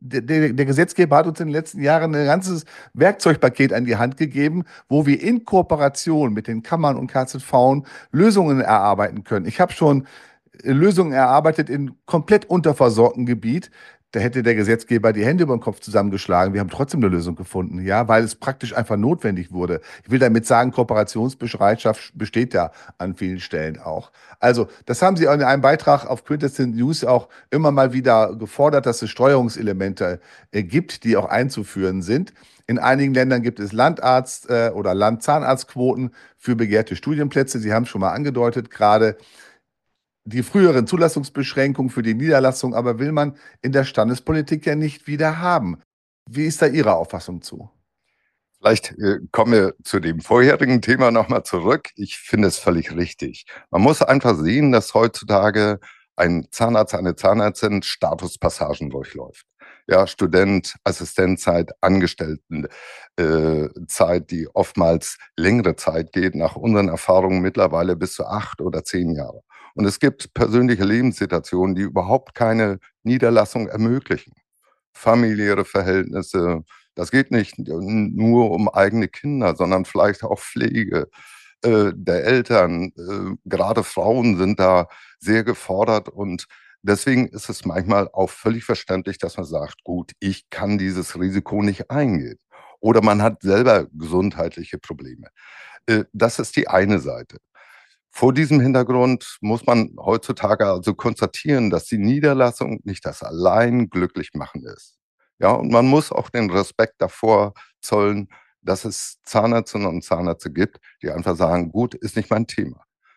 S3: Der Gesetzgeber hat uns in den letzten Jahren ein ganzes Werkzeugpaket an die Hand gegeben, wo wir in Kooperation mit den Kammern und KZV Lösungen erarbeiten können. Ich habe schon Lösungen erarbeitet in komplett unterversorgtem Gebiet. Da hätte der Gesetzgeber die Hände über den Kopf zusammengeschlagen. Wir haben trotzdem eine Lösung gefunden, ja, weil es praktisch einfach notwendig wurde. Ich will damit sagen, Kooperationsbereitschaft besteht ja an vielen Stellen auch. Also, das haben Sie in einem Beitrag auf Quintessence News auch immer mal wieder gefordert, dass es Steuerungselemente gibt, die auch einzuführen sind. In einigen Ländern gibt es Landarzt- oder Landzahnarztquoten für begehrte Studienplätze. Sie haben es schon mal angedeutet gerade. Die früheren Zulassungsbeschränkungen für die Niederlassung aber will man in der Standespolitik ja nicht wieder haben. Wie ist da Ihre Auffassung zu?
S1: Vielleicht kommen wir zu dem vorherigen Thema nochmal zurück. Ich finde es völlig richtig. Man muss einfach sehen, dass heutzutage ein Zahnarzt, eine Zahnärztin Statuspassagen durchläuft. Ja, Student, Assistenzzeit, Angestelltenzeit, die oftmals längere Zeit geht, nach unseren Erfahrungen mittlerweile bis zu 8 oder 10 Jahre. Und es gibt persönliche Lebenssituationen, die überhaupt keine Niederlassung ermöglichen. Familiäre Verhältnisse, das geht nicht nur um eigene Kinder, sondern vielleicht auch Pflege der Eltern. Gerade Frauen sind da sehr gefordert und deswegen ist es manchmal auch völlig verständlich, dass man sagt, gut, ich kann dieses Risiko nicht eingehen. Oder man hat selber gesundheitliche Probleme. Das ist die eine Seite. Vor diesem Hintergrund muss man heutzutage also konstatieren, dass die Niederlassung nicht das allein glücklich machen ist. Ja, und man muss auch den Respekt davor zollen, dass es Zahnärztinnen und Zahnärzte gibt, die einfach sagen, gut, ist nicht mein Thema.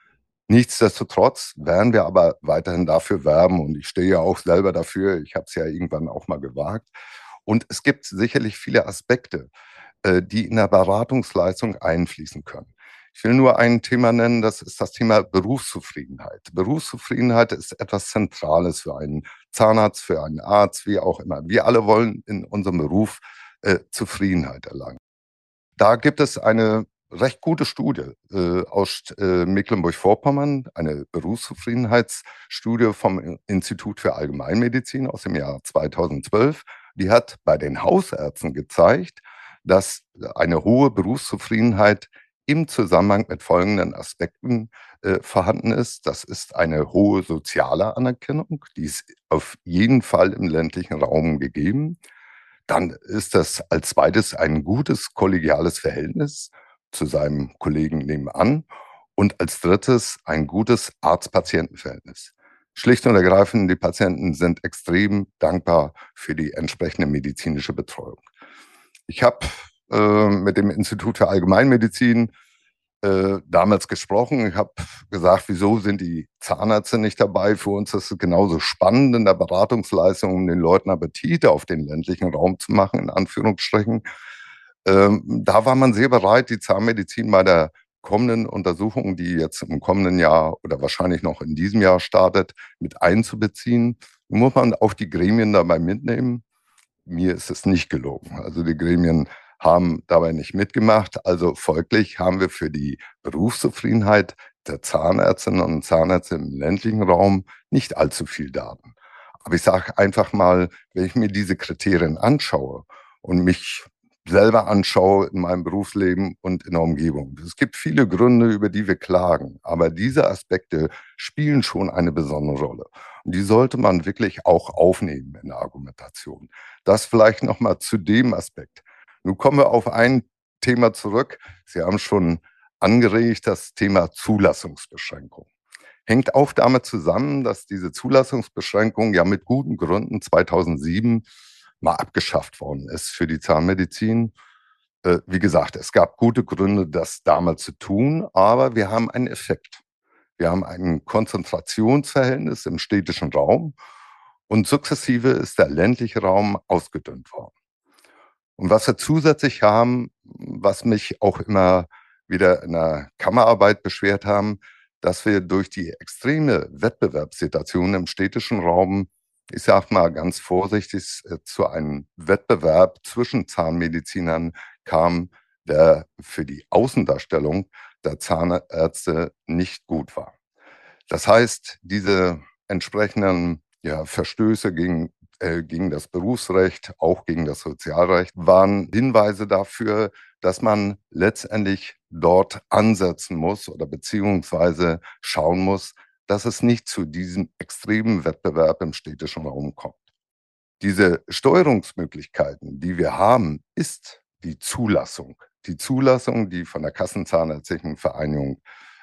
S1: Nichtsdestotrotz werden wir aber weiterhin dafür werben und ich stehe ja auch selber dafür. Ich habe es ja irgendwann auch mal gewagt. Und es gibt sicherlich viele Aspekte, die in der Beratungsleistung einfließen können. Ich will nur ein Thema nennen, das ist das Thema Berufszufriedenheit. Berufszufriedenheit ist etwas Zentrales für einen Zahnarzt, für einen Arzt, wie auch immer. Wir alle wollen in unserem Beruf Zufriedenheit erlangen. Da gibt es eine recht gute Studie aus Mecklenburg-Vorpommern, eine Berufszufriedenheitsstudie vom Institut für Allgemeinmedizin aus dem Jahr 2012. Die hat bei den Hausärzten gezeigt, dass eine hohe Berufszufriedenheit im Zusammenhang mit folgenden Aspekten vorhanden ist. Das ist eine hohe soziale Anerkennung, die ist auf jeden Fall im ländlichen Raum gegeben. Dann ist das als zweites ein gutes kollegiales Verhältnis zu seinem Kollegen nebenan und als drittes ein gutes Arzt-Patienten-Verhältnis. Schlicht und ergreifend, die Patienten sind extrem dankbar für die entsprechende medizinische Betreuung. Ich habe mit dem Institut für Allgemeinmedizin damals gesprochen. Ich habe gesagt, wieso sind die Zahnärzte nicht dabei? Für uns ist es genauso spannend in der Beratungsleistung, um den Leuten Appetit auf den ländlichen Raum zu machen, in Anführungsstrichen. Da war man sehr bereit, die Zahnmedizin bei der kommenden Untersuchung, die jetzt im kommenden Jahr oder wahrscheinlich noch in diesem Jahr startet, mit einzubeziehen. Muss man auch die Gremien dabei mitnehmen. Mir ist es nicht gelungen. Also die Gremien haben dabei nicht mitgemacht. Also folglich haben wir für die Berufszufriedenheit der Zahnärztinnen und Zahnärzte im ländlichen Raum nicht allzu viel Daten. Aber ich sage einfach mal, wenn ich mir diese Kriterien anschaue und mich selber anschaue in meinem Berufsleben und in der Umgebung. Es gibt viele Gründe, über die wir klagen, aber diese Aspekte spielen schon eine besondere Rolle. Und die sollte man wirklich auch aufnehmen in der Argumentation. Das vielleicht nochmal zu dem Aspekt. Nun kommen wir auf ein Thema zurück. Sie haben schon angeregt, das Thema Zulassungsbeschränkung. Hängt auch damit zusammen, dass diese Zulassungsbeschränkung ja mit guten Gründen 2007 mal abgeschafft worden ist für die Zahnmedizin. Wie gesagt, es gab gute Gründe, das damals zu tun, aber wir haben einen Effekt. Wir haben ein Konzentrationsverhältnis im städtischen Raum und sukzessive ist der ländliche Raum ausgedünnt worden. Und was wir zusätzlich haben, was mich auch immer wieder in der Kammerarbeit beschwert haben, dass wir durch die extreme Wettbewerbssituation im städtischen Raum, ich sage mal ganz vorsichtig, zu einem Wettbewerb zwischen Zahnmedizinern kam, der für die Außendarstellung der Zahnärzte nicht gut war. Das heißt, diese entsprechenden Verstöße gegen das Berufsrecht, auch gegen das Sozialrecht, waren Hinweise dafür, dass man letztendlich dort ansetzen muss oder beziehungsweise schauen muss, dass es nicht zu diesem extremen Wettbewerb im städtischen Raum kommt. Diese Steuerungsmöglichkeiten, die wir haben, ist die Zulassung. Die Zulassung, die von der Kassenzahnärztlichen Vereinigung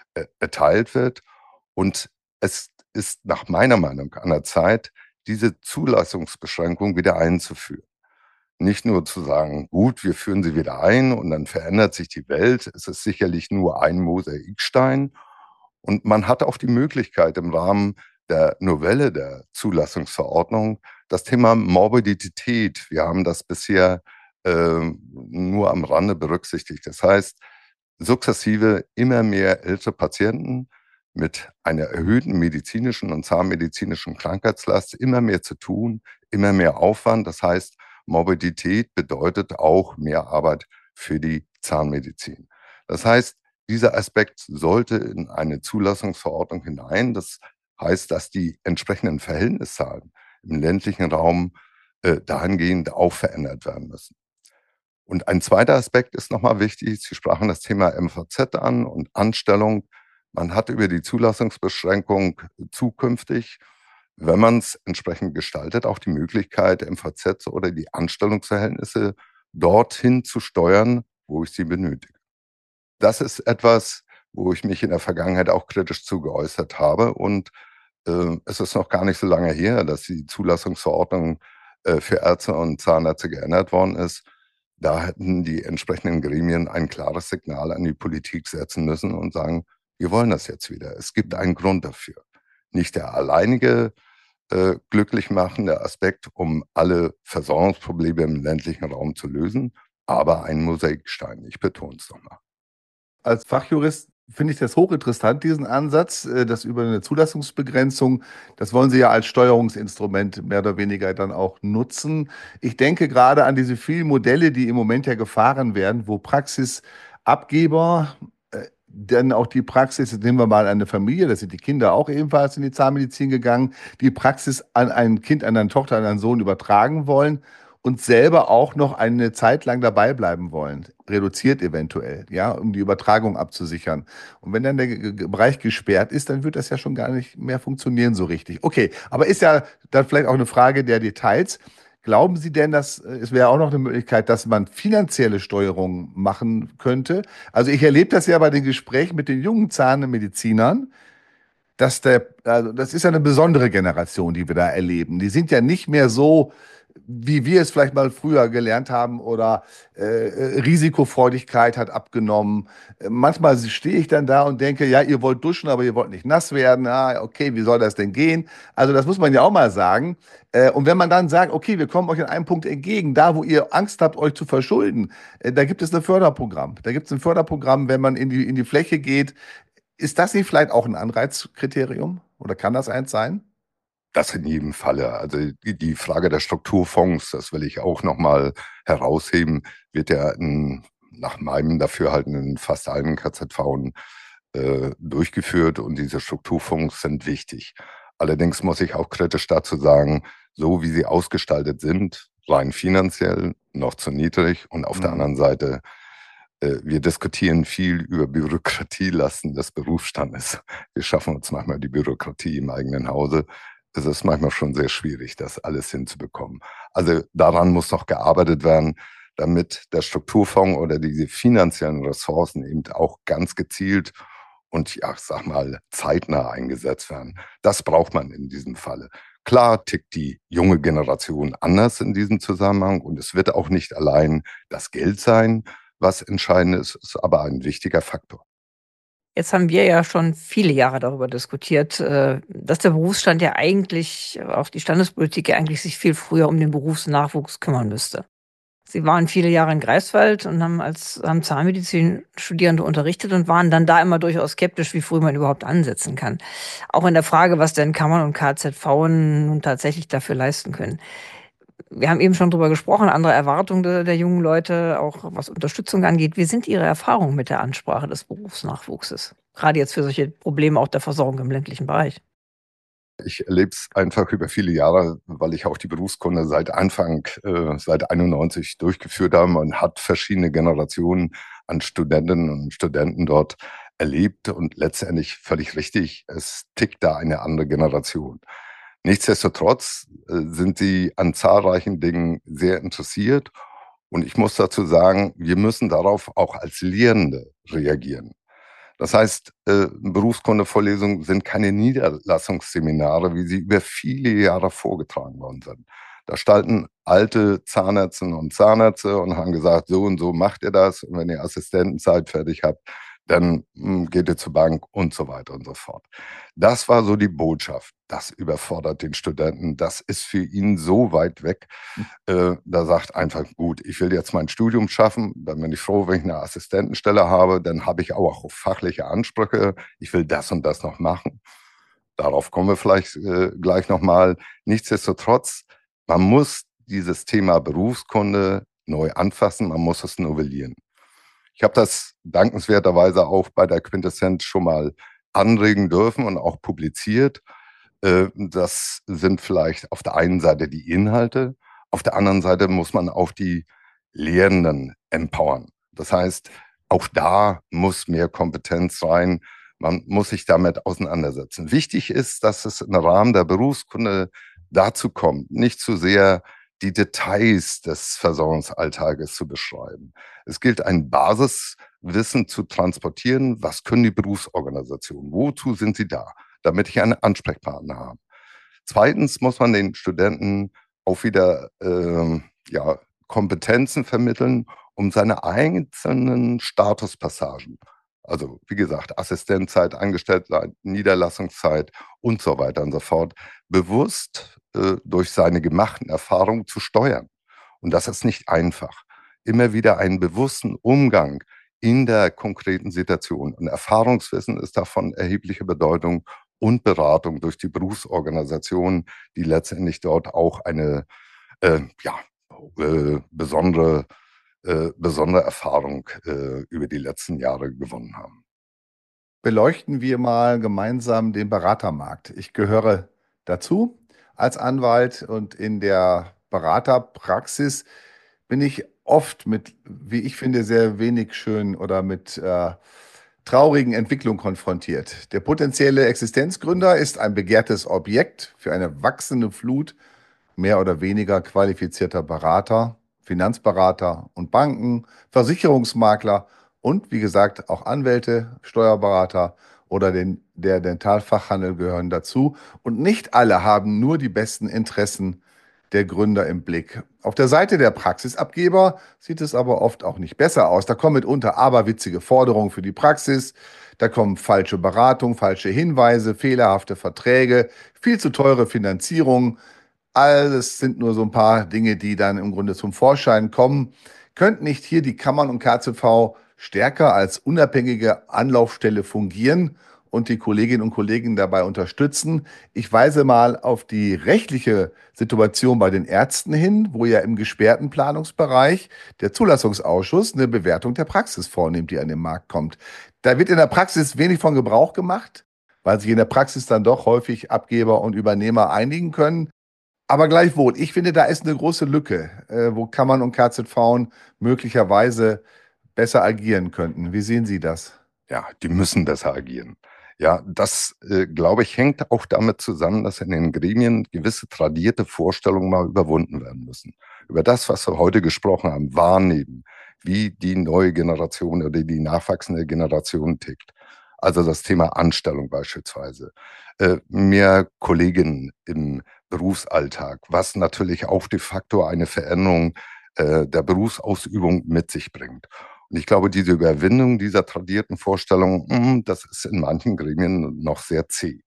S1: erteilt wird. Und es ist nach meiner Meinung an der Zeit, diese Zulassungsbeschränkung wieder einzuführen. Nicht nur zu sagen, gut, wir führen sie wieder ein und dann verändert sich die Welt. Es ist sicherlich nur ein Mosaikstein. Und man hat auch die Möglichkeit im Rahmen der Novelle der Zulassungsverordnung das Thema Morbidität. Wir haben das bisher nur am Rande berücksichtigt. Das heißt, sukzessive immer mehr ältere Patienten mit einer erhöhten medizinischen und zahnmedizinischen Krankheitslast, immer mehr zu tun, immer mehr Aufwand. Das heißt, Morbidität bedeutet auch mehr Arbeit für die Zahnmedizin. Das heißt, dieser Aspekt sollte in eine Zulassungsverordnung hinein. Das heißt, dass die entsprechenden Verhältniszahlen im ländlichen Raum dahingehend auch verändert werden müssen. Und ein zweiter Aspekt ist nochmal wichtig. Sie sprachen das Thema MVZ an und Anstellung. Man hat über die Zulassungsbeschränkung zukünftig, wenn man es entsprechend gestaltet, auch die Möglichkeit, MVZ oder die Anstellungsverhältnisse dorthin zu steuern, wo ich sie benötige. Das ist etwas, wo ich mich in der Vergangenheit auch kritisch zu geäußert habe. Und es ist noch gar nicht so lange her, dass die Zulassungsverordnung für Ärzte und Zahnärzte geändert worden ist. Da hätten die entsprechenden Gremien ein klares Signal an die Politik setzen müssen und sagen, Wir wollen das jetzt wieder. Es gibt einen Grund dafür. Nicht der alleinige glücklich machende Aspekt, um alle Versorgungsprobleme im ländlichen Raum zu lösen, aber ein Mosaikstein. Ich betone es nochmal.
S3: Als Fachjurist finde ich das hochinteressant, diesen Ansatz, das über eine Zulassungsbegrenzung, das wollen Sie ja als Steuerungsinstrument mehr oder weniger dann auch nutzen. Ich denke gerade an diese vielen Modelle, die im Moment ja gefahren werden, wo Praxisabgeber dann auch die Praxis, jetzt nehmen wir mal eine Familie, das sind die Kinder auch ebenfalls in die Zahnmedizin gegangen, die Praxis an ein Kind, an eine Tochter, an einen Sohn übertragen wollen und selber auch noch eine Zeit lang dabei bleiben wollen, reduziert eventuell, ja, um die Übertragung abzusichern. Und wenn dann der Bereich gesperrt ist, dann wird das ja schon gar nicht mehr funktionieren so richtig. Okay, aber ist ja dann vielleicht auch eine Frage der Details. Glauben Sie denn, dass es wäre auch noch eine Möglichkeit, dass man finanzielle Steuerung machen könnte? Also ich erlebe das ja bei den Gesprächen mit den jungen Zahnmedizinern, also das ist ja eine besondere Generation, die wir da erleben. Die sind ja nicht mehr so, wie wir es vielleicht mal früher gelernt haben, oder Risikofreudigkeit hat abgenommen. Manchmal stehe ich dann da und denke, ja, ihr wollt duschen, aber ihr wollt nicht nass werden. Ah, okay, wie soll das denn gehen? Also das muss man ja auch mal sagen. Und wenn man dann sagt, okay, wir kommen euch an einem Punkt entgegen, da wo ihr Angst habt, euch zu verschulden, da gibt es ein Förderprogramm. Da gibt es ein Förderprogramm, wenn man in die Fläche geht. Ist das nicht vielleicht auch ein Anreizkriterium? Oder kann das eins sein?
S1: Das in jedem Falle. Also die Frage der Strukturfonds, das will ich auch nochmal herausheben, wird ja nach meinem Dafürhalten in fast allen KZV durchgeführt und diese Strukturfonds sind wichtig. Allerdings muss ich auch kritisch dazu sagen, so wie sie ausgestaltet sind, rein finanziell noch zu niedrig und auf der anderen Seite wir diskutieren viel über Bürokratielasten des Berufsstandes. Wir schaffen uns manchmal die Bürokratie im eigenen Hause. Es ist manchmal schon sehr schwierig, das alles hinzubekommen. Also daran muss noch gearbeitet werden, damit der Strukturfonds oder diese finanziellen Ressourcen eben auch ganz gezielt und ja, ich sag mal, zeitnah eingesetzt werden. Das braucht man in diesem Falle. Klar tickt die junge Generation anders in diesem Zusammenhang und es wird auch nicht allein das Geld sein, was entscheidend ist, ist aber ein wichtiger Faktor.
S4: Jetzt haben wir ja schon viele Jahre darüber diskutiert, dass der Berufsstand ja eigentlich, auch die Standespolitik ja eigentlich sich viel früher um den Berufsnachwuchs kümmern müsste. Sie waren viele Jahre in Greifswald und haben Zahnmedizin Studierende unterrichtet und waren dann da immer durchaus skeptisch, wie früh man überhaupt ansetzen kann. Auch in der Frage, was denn Kammern und KZV nun tatsächlich dafür leisten können. Wir haben eben schon drüber gesprochen, andere Erwartungen der jungen Leute, auch was Unterstützung angeht. Wie sind Ihre Erfahrungen mit der Ansprache des Berufsnachwuchses? Gerade jetzt für solche Probleme auch der Versorgung im ländlichen Bereich.
S1: Ich erlebe es einfach über viele Jahre, weil ich auch die Berufskunde seit 91 durchgeführt habe und hat verschiedene Generationen an Studentinnen und Studenten dort erlebt und letztendlich völlig richtig, es tickt da eine andere Generation. Nichtsdestotrotz sind sie an zahlreichen Dingen sehr interessiert und ich muss dazu sagen, wir müssen darauf auch als Lehrende reagieren. Das heißt, Berufskundevorlesungen sind keine Niederlassungsseminare, wie sie über viele Jahre vorgetragen worden sind. Da standen alte Zahnärztinnen und Zahnärzte und haben gesagt, so und so macht ihr das. Und wenn ihr Assistentenzeit fertig habt, dann geht ihr zur Bank und so weiter und so fort. Das war so die Botschaft. Das überfordert den Studenten. Das ist für ihn so weit weg. Da sagt einfach, gut, ich will jetzt mein Studium schaffen. Dann bin ich froh, wenn ich eine Assistentenstelle habe. Dann habe ich auch fachliche Ansprüche. Ich will das und das noch machen. Darauf kommen wir vielleicht gleich nochmal. Nichtsdestotrotz, man muss dieses Thema Berufskunde neu anfassen. Man muss es novellieren. Ich habe das dankenswerterweise auch bei der Quintessenz schon mal anregen dürfen und auch publiziert. Das sind vielleicht auf der einen Seite die Inhalte, auf der anderen Seite muss man auch die Lehrenden empowern. Das heißt, auch da muss mehr Kompetenz rein. Man muss sich damit auseinandersetzen. Wichtig ist, dass es im Rahmen der Berufskunde dazu kommt, nicht zu sehr die Details des Versorgungsalltages zu beschreiben. Es gilt, ein Basiswissen zu transportieren. Was können die Berufsorganisationen? Wozu sind sie da? Damit ich einen Ansprechpartner habe. Zweitens muss man den Studenten auch wieder Kompetenzen vermitteln, um seine einzelnen Statuspassagen Also wie gesagt, Assistenzzeit, Angestellte, Niederlassungszeit und so weiter und so fort, bewusst durch seine gemachten Erfahrungen zu steuern. Und das ist nicht einfach. Immer wieder einen bewussten Umgang in der konkreten Situation. Und Erfahrungswissen ist davon erhebliche Bedeutung und Beratung durch die Berufsorganisation, die letztendlich dort auch eine besondere Erfahrung über die letzten Jahre gewonnen haben.
S3: Beleuchten wir mal gemeinsam den Beratermarkt. Ich gehöre dazu als Anwalt und in der Beraterpraxis bin ich oft mit, wie ich finde, sehr wenig schön oder mit traurigen Entwicklungen konfrontiert. Der potenzielle Existenzgründer ist ein begehrtes Objekt für eine wachsende Flut mehr oder weniger qualifizierter Berater, Finanzberater und Banken, Versicherungsmakler und wie gesagt auch Anwälte, Steuerberater oder der Dentalfachhandel gehören dazu. Und nicht alle haben nur die besten Interessen der Gründer im Blick. Auf der Seite der Praxisabgeber sieht es aber oft auch nicht besser aus. Da kommen mitunter aberwitzige Forderungen für die Praxis, da kommen falsche Beratungen, falsche Hinweise, fehlerhafte Verträge, viel zu teure Finanzierungen. Alles sind nur so ein paar Dinge, die dann im Grunde zum Vorschein kommen. Könnten nicht hier die Kammern und KZV stärker als unabhängige Anlaufstelle fungieren und die Kolleginnen und Kollegen dabei unterstützen? Ich weise mal auf die rechtliche Situation bei den Ärzten hin, wo ja im gesperrten Planungsbereich der Zulassungsausschuss eine Bewertung der Praxis vornimmt, die an den Markt kommt. Da wird in der Praxis wenig von Gebrauch gemacht, weil sich in der Praxis dann doch häufig Abgeber und Übernehmer einigen können. Aber gleichwohl, ich finde, da ist eine große Lücke, wo Kammern und KZV möglicherweise besser agieren könnten. Wie sehen Sie das?
S1: Ja, die müssen besser agieren. Ja, das, glaube ich, hängt auch damit zusammen, dass in den Gremien gewisse tradierte Vorstellungen mal überwunden werden müssen. Über das, was wir heute gesprochen haben, wahrnehmen, wie die neue Generation oder die nachwachsende Generation tickt. Also das Thema Anstellung beispielsweise. Mehr Kolleginnen im Berufsalltag, was natürlich auch de facto eine Veränderung der Berufsausübung mit sich bringt. Und ich glaube, diese Überwindung dieser tradierten Vorstellungen, das ist in manchen Gremien noch sehr zäh.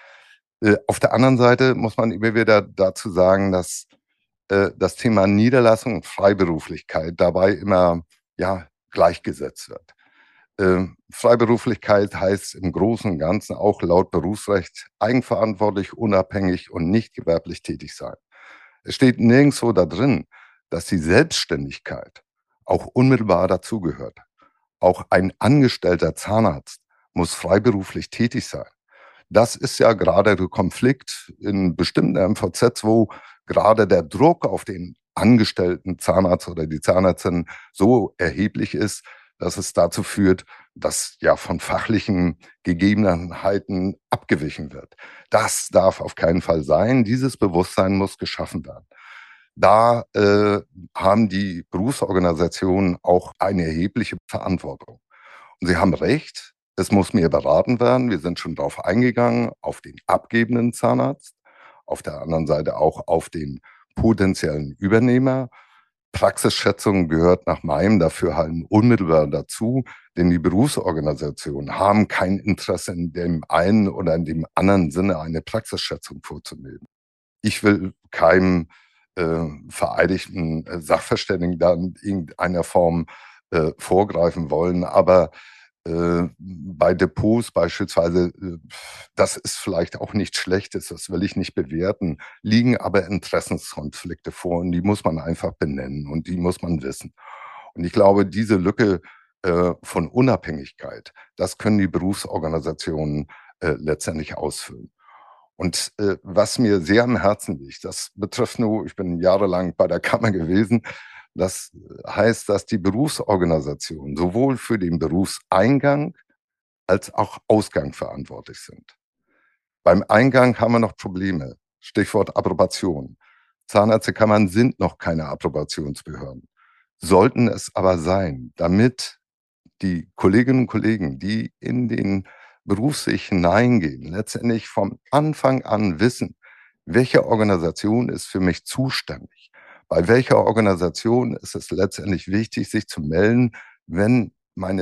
S1: Auf der anderen Seite muss man immer wieder dazu sagen, dass das Thema Niederlassung und Freiberuflichkeit dabei immer gleichgesetzt wird. Freiberuflichkeit heißt im Großen und Ganzen auch laut Berufsrecht eigenverantwortlich, unabhängig und nicht gewerblich tätig sein. Es steht nirgendwo da drin, dass die Selbstständigkeit auch unmittelbar dazugehört. Auch ein angestellter Zahnarzt muss freiberuflich tätig sein. Das ist ja gerade der Konflikt in bestimmten MVZs, wo gerade der Druck auf den angestellten Zahnarzt oder die Zahnärztin so erheblich ist, dass es dazu führt, dass ja von fachlichen Gegebenheiten abgewichen wird. Das darf auf keinen Fall sein. Dieses Bewusstsein muss geschaffen werden. Da haben die Berufsorganisationen auch eine erhebliche Verantwortung. Und Sie haben recht, es muss mehr beraten werden. Wir sind schon darauf eingegangen, auf den abgebenden Zahnarzt, auf der anderen Seite auch auf den potenziellen Übernehmer. Praxisschätzung gehört nach meinem Dafürhalten unmittelbar dazu, denn die Berufsorganisationen haben kein Interesse in dem einen oder in dem anderen Sinne eine Praxisschätzung vorzunehmen. Ich will keinem vereidigten Sachverständigen da in irgendeiner Form vorgreifen wollen, aber bei Depots beispielsweise, das ist vielleicht auch nichts Schlechtes, das will ich nicht bewerten, liegen aber Interessenskonflikte vor und die muss man einfach benennen und die muss man wissen. Und ich glaube, diese Lücke von Unabhängigkeit, das können die Berufsorganisationen letztendlich ausfüllen. Und was mir sehr am Herzen liegt, das betrifft nur, ich bin jahrelang bei der Kammer gewesen, das heißt, dass die Berufsorganisationen sowohl für den Berufseingang als auch Ausgang verantwortlich sind. Beim Eingang haben wir noch Probleme. Stichwort Approbation. Zahnärztekammern sind noch keine Approbationsbehörden, sollten es aber sein, damit die Kolleginnen und Kollegen, die in den Berufsweg hineingehen, letztendlich vom Anfang an wissen, welche Organisation ist für mich zuständig. Bei welcher Organisation ist es letztendlich wichtig, sich zu melden, wenn meine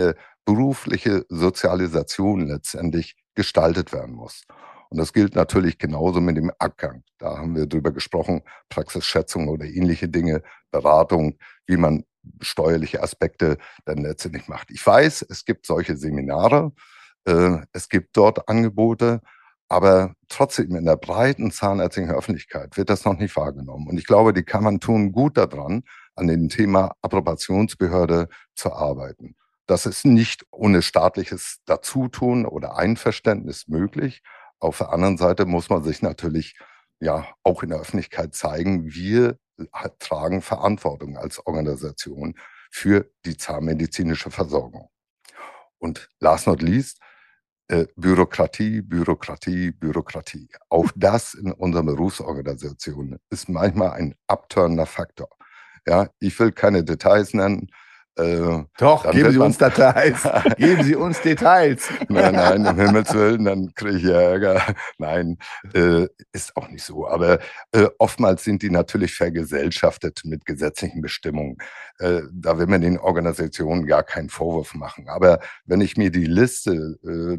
S1: berufliche Sozialisation letztendlich gestaltet werden muss. Und das gilt natürlich genauso mit dem Abgang. Da haben wir drüber gesprochen, Praxisschätzung oder ähnliche Dinge, Beratung, wie man steuerliche Aspekte dann letztendlich macht. Ich weiß, es gibt solche Seminare, es gibt dort Angebote, aber trotzdem in der breiten zahnärztlichen Öffentlichkeit wird das noch nicht wahrgenommen. Und ich glaube, die Kammern tun gut daran, an dem Thema Approbationsbehörde zu arbeiten. Das ist nicht ohne staatliches Dazutun oder Einverständnis möglich. Auf der anderen Seite muss man sich natürlich ja auch in der Öffentlichkeit zeigen, wir tragen Verantwortung als Organisation für die zahnmedizinische Versorgung. Und last not least, Bürokratie, Bürokratie, Bürokratie. Auch das in unserer Berufsorganisation ist manchmal ein abtörender Faktor. Ja, ich will keine Details nennen.
S3: Doch, geben Sie uns Details. Geben Sie uns Details.
S1: Nein, um Himmels Willen, dann kriege ich Ärger. Nein, ist auch nicht so. Aber oftmals sind die natürlich vergesellschaftet mit gesetzlichen Bestimmungen. Da will man den Organisationen gar keinen Vorwurf machen. Aber wenn ich mir die Liste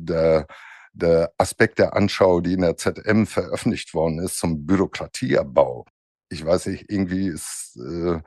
S1: der Aspekte anschaue, die in der ZM veröffentlicht worden ist zum Bürokratieabbau, ich weiß nicht, irgendwie ist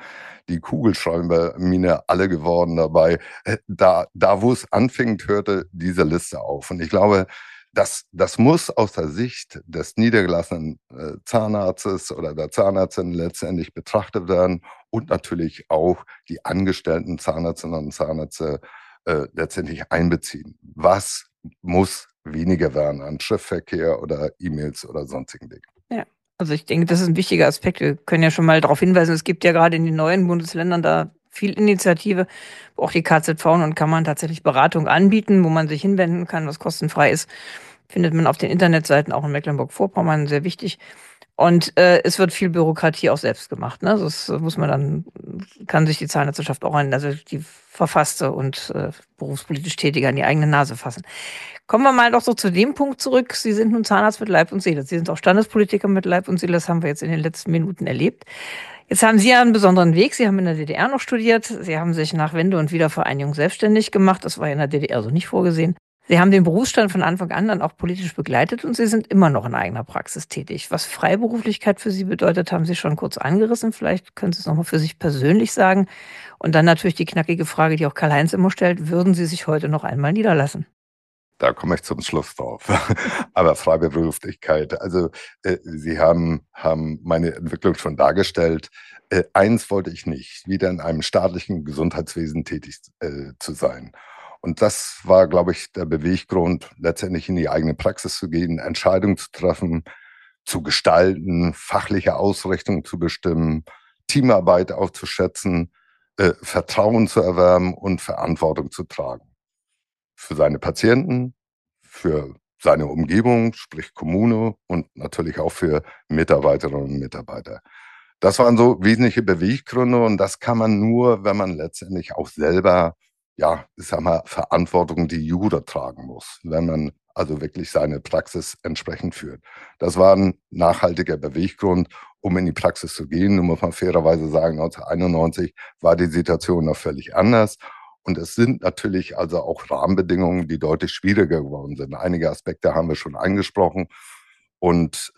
S1: die Kugelschreibermine alle geworden dabei. Da wo es anfängt, hörte diese Liste auf. Und ich glaube, das muss aus der Sicht des niedergelassenen Zahnarztes oder der Zahnärztin letztendlich betrachtet werden und natürlich auch die angestellten Zahnärztinnen und Zahnärzte letztendlich einbeziehen. Was muss weniger werden an Schriftverkehr oder E-Mails oder sonstigen Dingen?
S4: Ja. Also ich denke, das ist ein wichtiger Aspekt. Wir können ja schon mal darauf hinweisen, es gibt ja gerade in den neuen Bundesländern da viel Initiative, wo auch die KZV und Kammern tatsächlich Beratung anbieten, wo man sich hinwenden kann, was kostenfrei ist. Findet man auf den Internetseiten auch in Mecklenburg-Vorpommern, sehr wichtig. Und es wird viel Bürokratie auch selbst gemacht. Ne? Das muss man dann, kann sich die Zahnärzteschaft auch also die verfasste und berufspolitisch Tätige an die eigene Nase fassen. Kommen wir mal doch so zu dem Punkt zurück. Sie sind nun Zahnarzt mit Leib und Seele. Sie sind auch Standespolitiker mit Leib und Seele. Das haben wir jetzt in den letzten Minuten erlebt. Jetzt haben Sie ja einen besonderen Weg. Sie haben in der DDR noch studiert. Sie haben sich nach Wende und Wiedervereinigung selbstständig gemacht. Das war ja in der DDR so nicht vorgesehen. Sie haben den Berufsstand von Anfang an dann auch politisch begleitet und Sie sind immer noch in eigener Praxis tätig. Was Freiberuflichkeit für Sie bedeutet, haben Sie schon kurz angerissen. Vielleicht können Sie es nochmal für sich persönlich sagen. Und dann natürlich die knackige Frage, die auch Karl-Heinz immer stellt. Würden Sie sich heute noch einmal niederlassen?
S1: Da komme ich zum Schluss drauf. Aber Freiberuflichkeit, also Sie haben meine Entwicklung schon dargestellt. Eins wollte ich nicht, wieder in einem staatlichen Gesundheitswesen tätig zu sein. Und das war, glaube ich, der Beweggrund, letztendlich in die eigene Praxis zu gehen, Entscheidungen zu treffen, zu gestalten, fachliche Ausrichtung zu bestimmen, Teamarbeit auch zu schätzen, Vertrauen zu erwerben und Verantwortung zu tragen. Für seine Patienten, für seine Umgebung, sprich Kommune und natürlich auch für Mitarbeiterinnen und Mitarbeiter. Das waren so wesentliche Beweggründe und das kann man nur, wenn man letztendlich auch selber, ja, ich sag mal, Verantwortung die Jura tragen muss, wenn man also wirklich seine Praxis entsprechend führt. Das war ein nachhaltiger Beweggrund, um in die Praxis zu gehen. Nun muss man fairerweise sagen, 1991 war die Situation noch völlig anders. Und es sind natürlich also auch Rahmenbedingungen, die deutlich schwieriger geworden sind. Einige Aspekte haben wir schon angesprochen. Und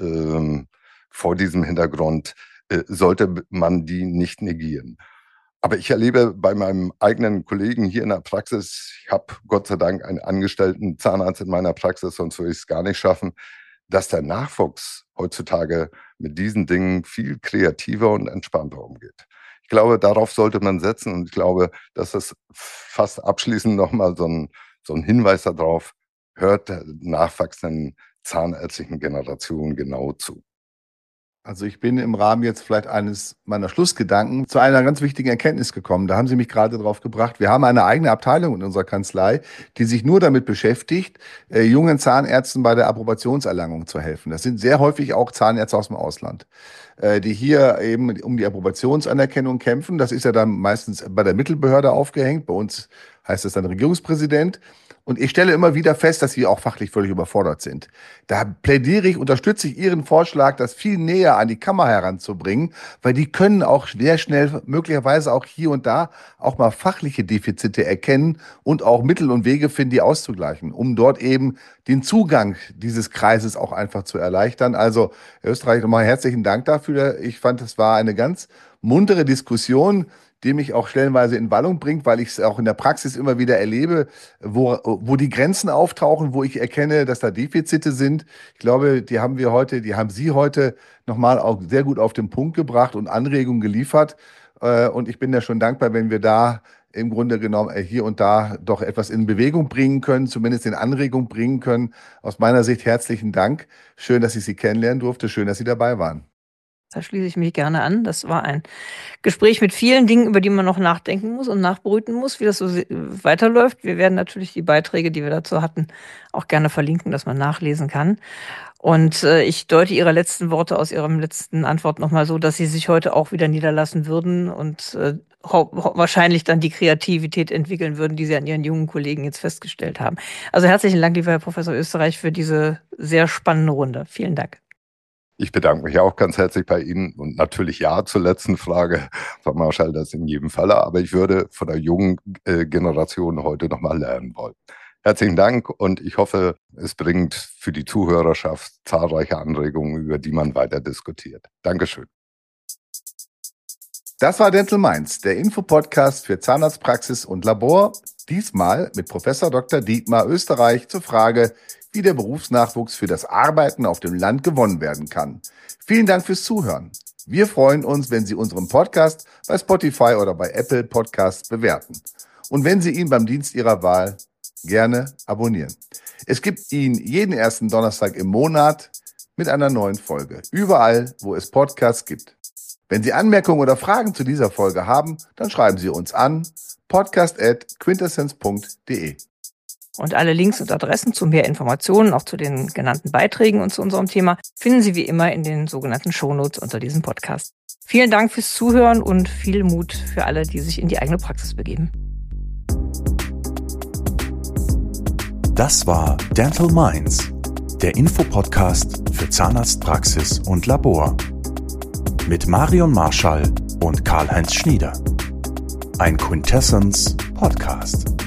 S1: vor diesem Hintergrund sollte man die nicht negieren. Aber ich erlebe bei meinem eigenen Kollegen hier in der Praxis, ich habe Gott sei Dank einen angestellten Zahnarzt in meiner Praxis, sonst würde ich es gar nicht schaffen, dass der Nachwuchs heutzutage mit diesen Dingen viel kreativer und entspannter umgeht. Ich glaube, darauf sollte man setzen und ich glaube, das ist fast abschließend nochmal so ein Hinweis darauf, hört der nachwachsenden zahnärztlichen Generation genau zu.
S3: Also ich bin im Rahmen jetzt vielleicht eines meiner Schlussgedanken zu einer ganz wichtigen Erkenntnis gekommen. Da haben Sie mich gerade drauf gebracht. Wir haben eine eigene Abteilung in unserer Kanzlei, die sich nur damit beschäftigt, jungen Zahnärzten bei der Approbationserlangung zu helfen. Das sind sehr häufig auch Zahnärzte aus dem Ausland. die hier eben um die Approbationsanerkennung kämpfen. Das ist ja dann meistens bei der Mittelbehörde aufgehängt. Bei uns heißt es dann Regierungspräsident. Und ich stelle immer wieder fest, dass sie auch fachlich völlig überfordert sind. Da unterstütze ich Ihren Vorschlag, das viel näher an die Kammer heranzubringen, weil die können auch sehr schnell, möglicherweise auch hier und da, auch mal fachliche Defizite erkennen und auch Mittel und Wege finden, die auszugleichen, um dort eben den Zugang dieses Kreises auch einfach zu erleichtern. Also, Herr Österreich, nochmal herzlichen Dank dafür. Ich fand, es war eine ganz muntere Diskussion, die mich auch stellenweise in Wallung bringt, weil ich es auch in der Praxis immer wieder erlebe, wo die Grenzen auftauchen, wo ich erkenne, dass da Defizite sind. Ich glaube, die haben Sie heute nochmal auch sehr gut auf den Punkt gebracht und Anregungen geliefert. Und ich bin ja schon dankbar, wenn wir da im Grunde genommen hier und da doch etwas in Bewegung bringen können, zumindest in Anregung bringen können. Aus meiner Sicht herzlichen Dank. Schön, dass ich Sie kennenlernen durfte. Schön, dass Sie dabei waren.
S4: Da schließe ich mich gerne an. Das war ein Gespräch mit vielen Dingen, über die man noch nachdenken muss und nachbrüten muss, wie das so weiterläuft. Wir werden natürlich die Beiträge, die wir dazu hatten, auch gerne verlinken, dass man nachlesen kann. Und ich deute Ihre letzten Worte aus Ihrem letzten Antwort nochmal so, dass Sie sich heute auch wieder niederlassen würden und wahrscheinlich dann die Kreativität entwickeln würden, die Sie an Ihren jungen Kollegen jetzt festgestellt haben. Also herzlichen Dank, lieber Herr Professor Österreich, für diese sehr spannende Runde. Vielen Dank.
S1: Ich bedanke mich auch ganz herzlich bei Ihnen und natürlich ja zur letzten Frage, Frau Marschall, das in jedem Falle. Aber ich würde von der jungen Generation heute nochmal lernen wollen. Herzlichen Dank und ich hoffe, es bringt für die Zuhörerschaft zahlreiche Anregungen, über die man weiter diskutiert. Dankeschön.
S3: Das war Dental Minds, der Infopodcast für Zahnarztpraxis und Labor. Diesmal mit Professor Dr. Dietmar Österreich zur Frage, wie der Berufsnachwuchs für das Arbeiten auf dem Land gewonnen werden kann. Vielen Dank fürs Zuhören. Wir freuen uns, wenn Sie unseren Podcast bei Spotify oder bei Apple Podcasts bewerten. Und wenn Sie ihn beim Dienst Ihrer Wahl gerne abonnieren. Es gibt ihn jeden ersten Donnerstag im Monat mit einer neuen Folge. Überall, wo es Podcasts gibt. Wenn Sie Anmerkungen oder Fragen zu dieser Folge haben, dann schreiben Sie uns an podcast@quintessenz.de.
S4: Und alle Links und Adressen zu mehr Informationen, auch zu den genannten Beiträgen und zu unserem Thema, finden Sie wie immer in den sogenannten Shownotes unter diesem Podcast. Vielen Dank fürs Zuhören und viel Mut für alle, die sich in die eigene Praxis begeben.
S2: Das war Dental Minds, der Infopodcast für Zahnarztpraxis und Labor. Mit Marion Marschall und Karl-Heinz Schnieder. Ein Quintessence Podcast.